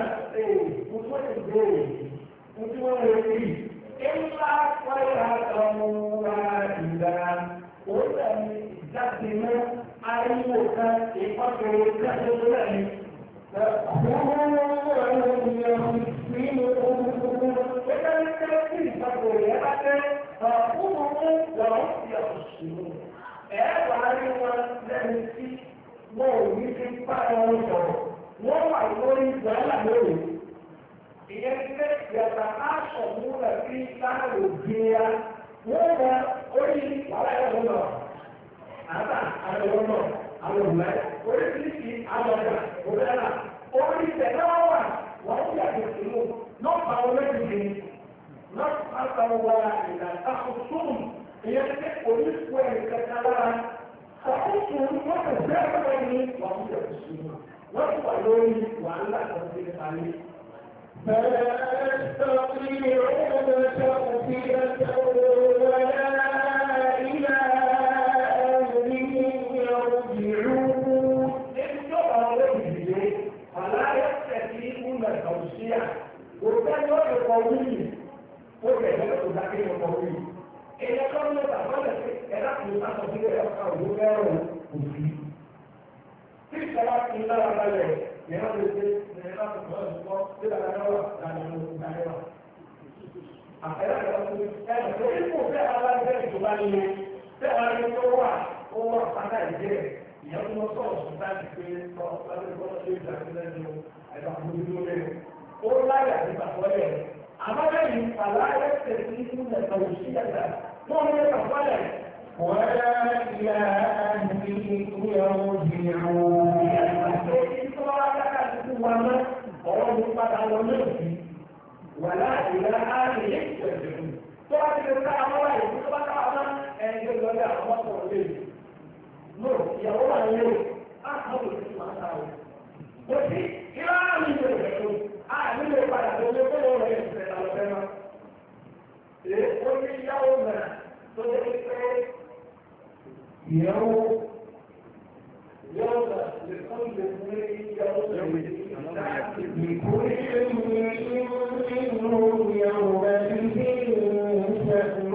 إلا صيحة واحدة وتم تقدم أيوة إفكار كثيرة تأخذهم وهم يخصمون. وذلك في فضيلة تأخذهم وهم يخصمون. وعليهم ذلك wọ́n ti pa ẹ̀rọ sọ̀rọ̀ wọ́n wà lórí ìgbàlá lórí. ìyẹn ti fẹ́ yàtọ̀ aṣọ múlẹ̀ sí sáàlù gbéra wọ́n wọ orí wàhálà ẹ̀rọ náà àtà àtẹ̀wọ́ náà àwọn òmùlẹ̀ oríṣiríṣi àwọn ọ̀gá òbẹ́là orí ìtẹ̀lẹ́ wọn wà wọ́n ń yàtọ̀ sínú nọ́ọ̀pù àwọn méjì nọ́ọ̀pù àtàwọn wà ìlànà àkókò ìyẹn ti fẹ́ oníṣòwò ẹ̀kẹ́kẹ́ lára. Àkókò wọn kò fẹ́ ọ̀rọ̀ ní wàá mú ẹ̀kọ́ sí wọn. Wọ́n ti wà lórí wàhálà kan sí ayé. فلا يستطيعون تغفرة ولا إلى أهلهم يرجعون. Ìjọba ọ̀rẹ́ ìdílé, àlàyé tẹ̀sí ìmúlẹ̀ ìkàwùsíà. Òṣìṣẹ́ yóò lè kọ wíìlì. Ó bẹ̀rẹ̀ lọ́dọ̀ tó dáké lè kọ wíìlì. Èèyàn kan ló bàbá rẹ̀ pé ẹ̀dá kò ní sáà sọ sí ẹ̀ka òwò fẹ́ràn òfin. Tí ìjọba ti ń lára balẹ̀, ìyẹn lè ṣe ìyẹn láti kọ́ ẹ̀sùn tí lára náà wà láàrin ìdájọ́. Àpẹẹrẹ àwọn ọmọ ẹ̀rọ tó ní kò fẹ́ alágbẹ́ ìjọba nílé, fẹ́ alágbẹ́ tó wà ó wà pátá ìjẹ́ ìyẹn tó sọ̀rọ̀ sùn láti pé lọ lábẹ́ gbọ́dọ̀ ṣe ìdàgbẹ́lẹ́ ní ẹ̀dá àbójútó rẹ̀. Ó láyà nípa pọ́lẹ̀. Àmọ́ lẹ́yìn àlàyé tẹ̀sí ìmúlẹ̀ ìkàwùsíyàtà wọ́n mú ẹ̀ka pọ́lẹ̀. ولا إلى أهلهم يرجعون. ولا إلى أهلهم يرجعون. Tọ́lá ti lè ká àwọn ọ̀rẹ́ ìlú tó bá ká àwọn ẹni tó lọ́dẹ àwọn ọmọ ọ̀rẹ́ ìlú. Lò ìyàwó wà ní ẹ̀rọ, á kọ́ lè fi máa ta o. Mo ti ìlà àmì ìlú rẹ̀ tó, á nílò ìpadà tó lé kó lọ́rọ̀ ẹ̀ ṣẹ̀ ta lọ́fẹ́ náà. Èé ó ní ìyàwó mẹ́ra tó lé pé يوم لكل امرئ يومئذ لكل امرئ منهم يومئذ شأن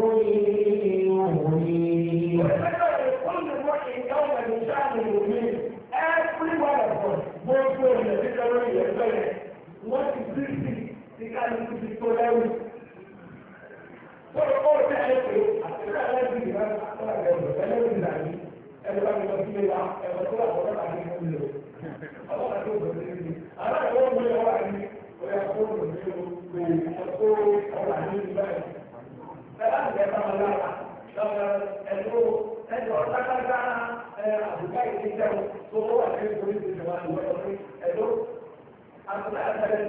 يغنيه. ولكل امرئ يومئذ شأن يغنيه. Every one of us, gbogbo ènìyàn ti lọ́wọ́ ìyẹn bẹ̀rẹ̀, wọ́n ti bí sí kálukú ti tó lẹ́rù. Sọ̀rọ̀ ó tẹ̀lé pé àtẹ̀lé ẹlẹ́bí ìgbà àtọ́lá ẹ̀rọ ẹlẹ́bí ìgbà yìí ẹ̀rọ bá mi lọ sí wa ẹ̀rọ tó wà lọ́wọ́ àti ìlú lò. Ọlọ́pàá tó gbọdọ̀ sí mi. Aláàbò ó gbé ọwọ́ àní ọ̀yà fóònù mi ò gbé ọkọ̀ ọwọ́ àní ìlú báyìí. Bẹ́ẹ̀ láti bẹ́ẹ̀ bá wọn lára ẹ̀rọ ọ̀tákágá àbùká ìdí jẹun tó wà ní ìgbòrí ìgbìmọ̀ àwọn ìwọ̀n ẹ̀rọ àtúntà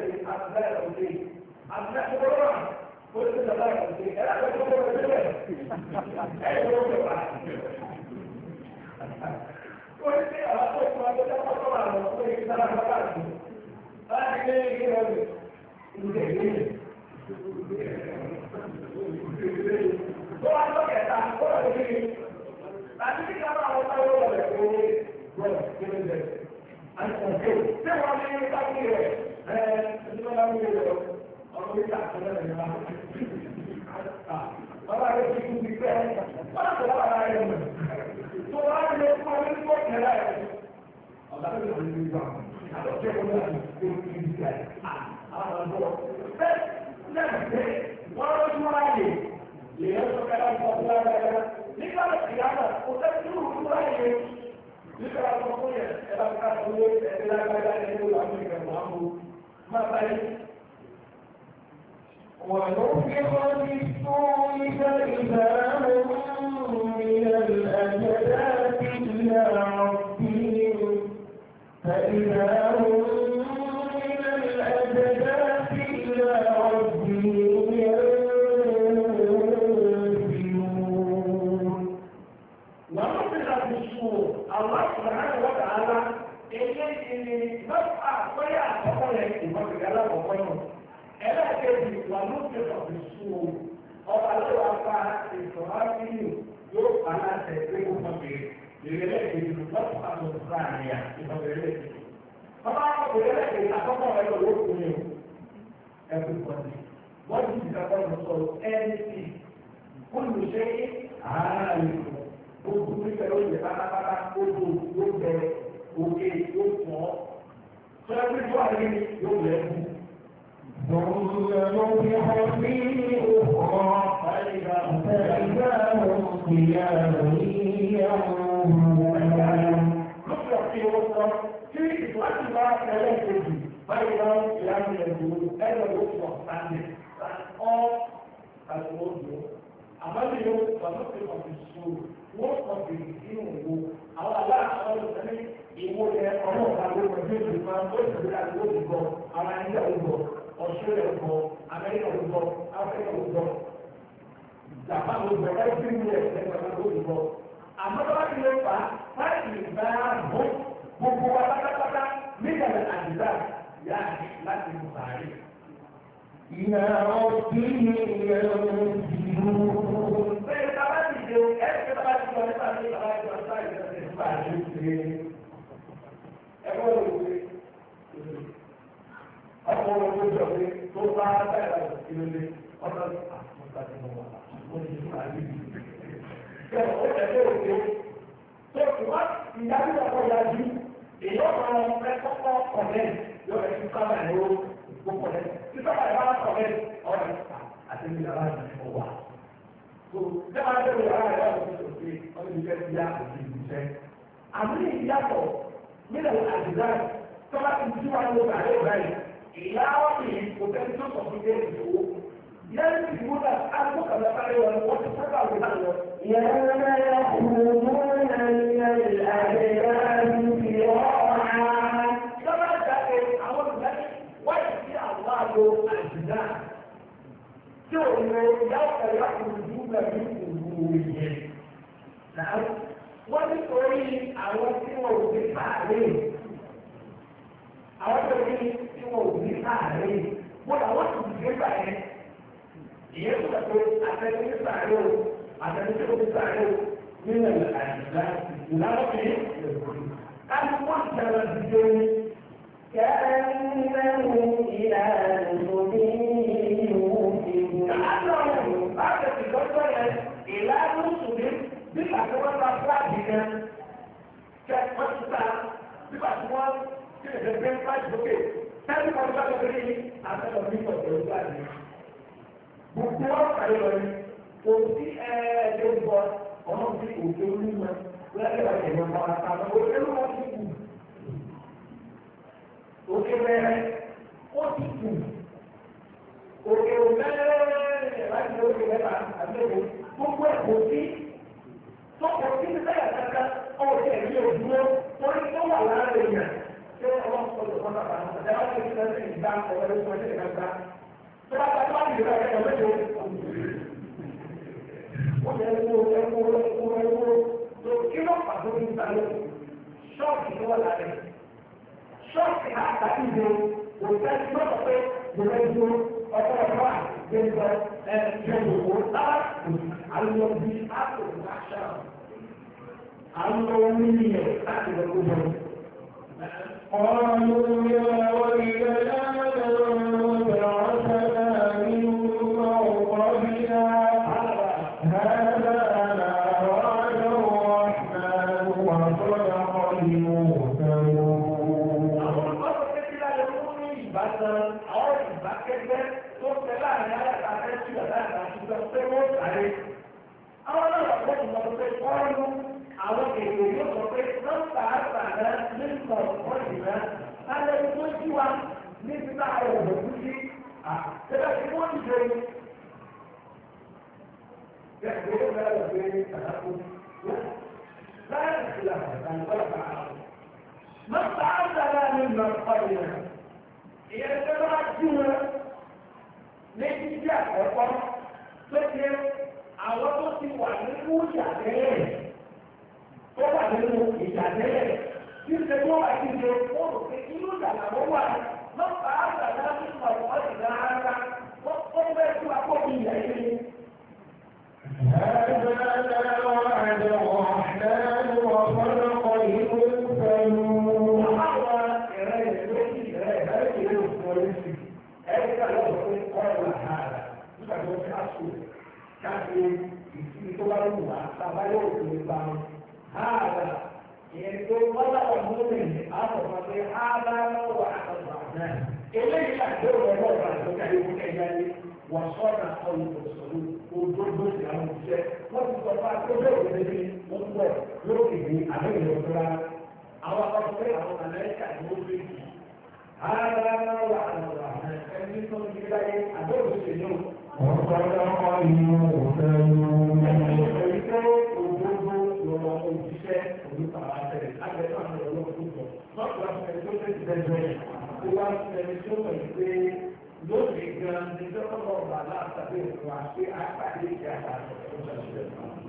ó ti sọ láì pàṣẹ ẹ̀rọ àgbẹ̀tọ́ tó wọlé sílẹ̀ ẹ̀rọ tó wà. Ó ní sí àwọn akókò akókò tó wà lọ sí ìsára bàbá àti láti gbé igi rẹ̀ lè ìgbé ìgbé. Tó wá lọ kẹta ó lọ sí kiri. Láti kí ká máa wọ́n táwọn ọ̀rọ̀ rẹ̀ pé gbọ́dọ̀ kí ló dé. Àti ọ̀gbẹ́ tí wọ́n ní káàkiri rẹ̀ ẹ̀ẹ́dínlọ́lá ń gbé lọ. Ọmọ ìta àtọ́lẹ̀ rẹ̀ máa ń bàbá rẹ̀ ti kú bí pẹ́ wọ́n tó wà lára rẹ̀ mọ̀. Tó wá lè fún ọdún tó kẹ̀lá ẹ̀. Ọ̀gá tó lè wọlé nígbà àtọ̀jẹ́ wọn láti gbé ní ibi ẹ̀. Àwọn ọ̀dọ́ bẹ́ẹ̀ lẹ́nu pé wọ́n lójú ráyè lè yẹ sọ kẹ́lá ń sọ fún ara ẹ̀. Nígbà tó ti yára kò tẹ́ tí ó rú ráyè. Nígbà tó fún yẹn ẹ bá ká fún yẹn ẹ̀ lágbàdá ẹ̀ ló wà ní ìgbà ونفخ في الصور فإذا هم من الأجداث إلى ربهم فإذا هم من الأجداث إلى ربهم ينسلون. ونفخ في الصور الله سبحانه وتعالى إليه نفع ويا فقوله يفكر على فقوله ألا تجد ونفخ في الصور ọba ló wà fa ìfọwọ́sílù yóò fa láti ẹgbẹ́ òkùnkùn ìrẹ̀lẹ̀ èdè lọ́pọ̀ àwọn òṣìṣẹ́ àríyá ìfọ̀bẹ̀rẹ̀ èdè. ọba ọkùnrin èdè àkọ́kọ́ ẹ̀rọ ló kún ní ẹ̀kú ìkọ́ni wọ́n ti ti kàkọ́ lọ sọ ẹ̀ẹ́dì olùṣe àárín gbogbo nífẹ̀ẹ́ oúnjẹ pátápátá gbogbo yóò bẹ òkè yóò pọ̀ sọ́yẹ́ tó àyè yóò lẹ́kùn. ثم نفخ فيه أخرى فإذا هم قيام ينظرون. نفخ فيه أخرى في إطلاق ثلاثة فإذا هم قيام ينظرون. هذا يطلق عنه الوضوء àmọ́lé yóò pàtó pé ọ̀sìn sùn wọ́n kọ̀ọ̀sìn sínú ìwò àwọn aláàbọ̀ ìsẹ́ni ìwò yẹn ọ̀nà ọ̀gáwó ọdún ìlú máa ń tó ìṣẹ̀lẹ̀ àdúgbò ìgbọ̀ àwọn ẹ̀yà ìgbọ̀ ọ̀ṣọ́rẹ̀ ìgbọ̀ amẹ́ríkà ìgbọ̀ áfíríkà ìgbọ̀ japan ìgbọ̀ ẹ̀sìn ìlú ẹ̀sìn ìgbọ̀ àmọ́ bá ti lè fà fáìlì ìgbà bó gbogbo wa pátápátá nígbàlẹ̀ àdìgbà yá láti mú sàárè. إلى ربهم ينسلون. Kita pada orang orang ada di dalam bawah. So, kita ada di dalam seperti orang juga tidak bisa. Ambil dia tu, bila ada kalau tujuan itu ada baik, ialah ini bukan itu seperti itu. Yang dibuat aku kalau ada orang waktu sekali kita يوم يخرجون من الأجداث سراعا. Kalau ada awal lagi wajib Allah lo àjùdá tí ò lè yàtọ̀ yàtọ̀ ìdúgbà ní ìlú yẹn. Wọ́n nítorí àwọn tí wọ́n ò ní sáré. Àwọn tó ní tí wọ́n ò ní sáré. Wọ́n làwọn tó ti gbé gbà yẹn. Ìyẹn tó dà pé àtẹ̀lé ní sáré o, àtẹ̀lé tó ní sáré o, nínú àjùdá ìlànà fi káàdì wọ́n ti dára dídé ní. كأنهم إلى نصب يوفدون. كأنهم بعد الدكتور إلى نصب بفتوى الأفراد كفتوى بفتوى كذا بفتوى tẹ́lifí kan bá lọ́wọ́ ní àtẹ́lọ́ ní ọ̀dọ̀ ìgbà ni. Gbogbo ọ̀kàlẹ̀ lọ ní kò sí ẹ̀ẹ́dẹ́gbọ́ ọ̀nà tí òkè olúmọ lẹ́yìn ọ̀dọ̀ ìgbà àtàwọn òkè olúmọ ti kù. Òkè bẹ̀rẹ̀ ó ti kù. Òkè òmẹ́rẹ́ láti òkè mẹ́ta àgbẹ̀wò gbogbo ẹ̀ kò sí. Tọ́kọ̀ sí ní sẹ́yà kankan ọ̀rẹ́ ẹ̀rí òdúró torí tó wà lára èèyàn. Ṣé ọlọ́run sọ̀rọ̀ wọn bàbá náà? Àti àwọn ẹgbẹ́ ìṣẹ́ ìgbà ọ̀rẹ́ ìṣẹ́ ìṣẹ́ ìgbà. Tó bá bá bá ìgbà ẹ̀rọ mẹ́jọ. Wọ́n yẹ ẹ̀kọ́ tó kí ló pàtó ní ìsàlẹ̀ ṣọ́ọ̀kì tó wà lára ẹ̀. Ṣọ́ọ̀kì àtàkì ìdè kò fẹ́ tí wọ́n sọ pé ìrẹ́ ìdó ọkọ̀ ọ̀rọ̀ àgbẹ̀gbẹ̀ ẹ̀ẹ́dẹ̀gbẹ̀wò lára àlọ́ bí ápò àṣà àlọ́ onílẹ̀ láti lọ gbogbo. قالوا يا ويلنا من بعثنا من مرقدنا هذا ما وعد الرحمن وصدق المرسلون. Àwọn ọ̀pọ̀ kẹ́kẹ́ láti mú ní ìbátan àwọn ìbákẹ́gbẹ́ tó tẹ láàrin aláàtàkẹ́ sí àdáàtà pé wọ́n sáré. Àwọn ọlọ́pàá tó mọ̀ pé kọ́ọ̀lù àwọn èdè yóò sọ pé nọ́mbà àgbàdá nípa ọ̀pọ̀ ìrìnà alẹ́ tó jí wa níbi náà àwọn òbòkú sí àtẹ́lẹ̀ tí wọ́n ti dé. Gẹ́gẹ́ bí ó bẹ̀rẹ̀ pé àdàkùn láì sí àgbàdá nípa àwọn. Nọ́mbà àgbàdá máa ń pàdé rẹ̀. Ìyẹn tó bá jí wọn ní títí àkọ́kọ́ tó ṣe àwọn tó ti wà nínú ìyàtẹ́lẹ̀ tó wà nínú ìyàtẹ́lẹ̀ tí ṣe tó wà ní ìṣe ó rò pé inú ìdàgbàwọ́ wà lọ́pàá àgbàdá nínú ọ̀pọ̀ ìdá ara ó fẹ́ tú akóbi ìyà ilé. هذا ما وعد الرحمن وصدق المرسلون. Káàkiri ìsinmi tó bá lù wá sábà yóò fi lè bá wọn. Háàdà ìyẹn tó wọ́lá ọ̀gbọ́n ní àtọ̀fà pé háàdà lọ́wọ́ àtọ̀fà náà. Eléyìí àdéhùn ọlọ́ọ̀bà àtọ́jà yóò kẹ́ jáde wọ́n sọ́nà olùkọ́sọ̀rọ̀ òdòdó sí àwọn òṣìṣẹ́. Wọ́n ti sọ fún akókò òṣèlú wọn pọ̀ lókè ní àdéhùn ìjọba. Àwọn akọ́kọ́ pé àwọn Amẹ́ríkà ni ó fi jì. Háàdà lọ́wọ́ àtọ̀fà náà ẹni tó ń gbé láyé àdéhùn òṣèlú. وصدق المرسلون. Lórí gan-an ní sọ́kọ́ ọ̀rọ̀ aláàtàbí òkú àti àpàdé ìjà àtàkùn.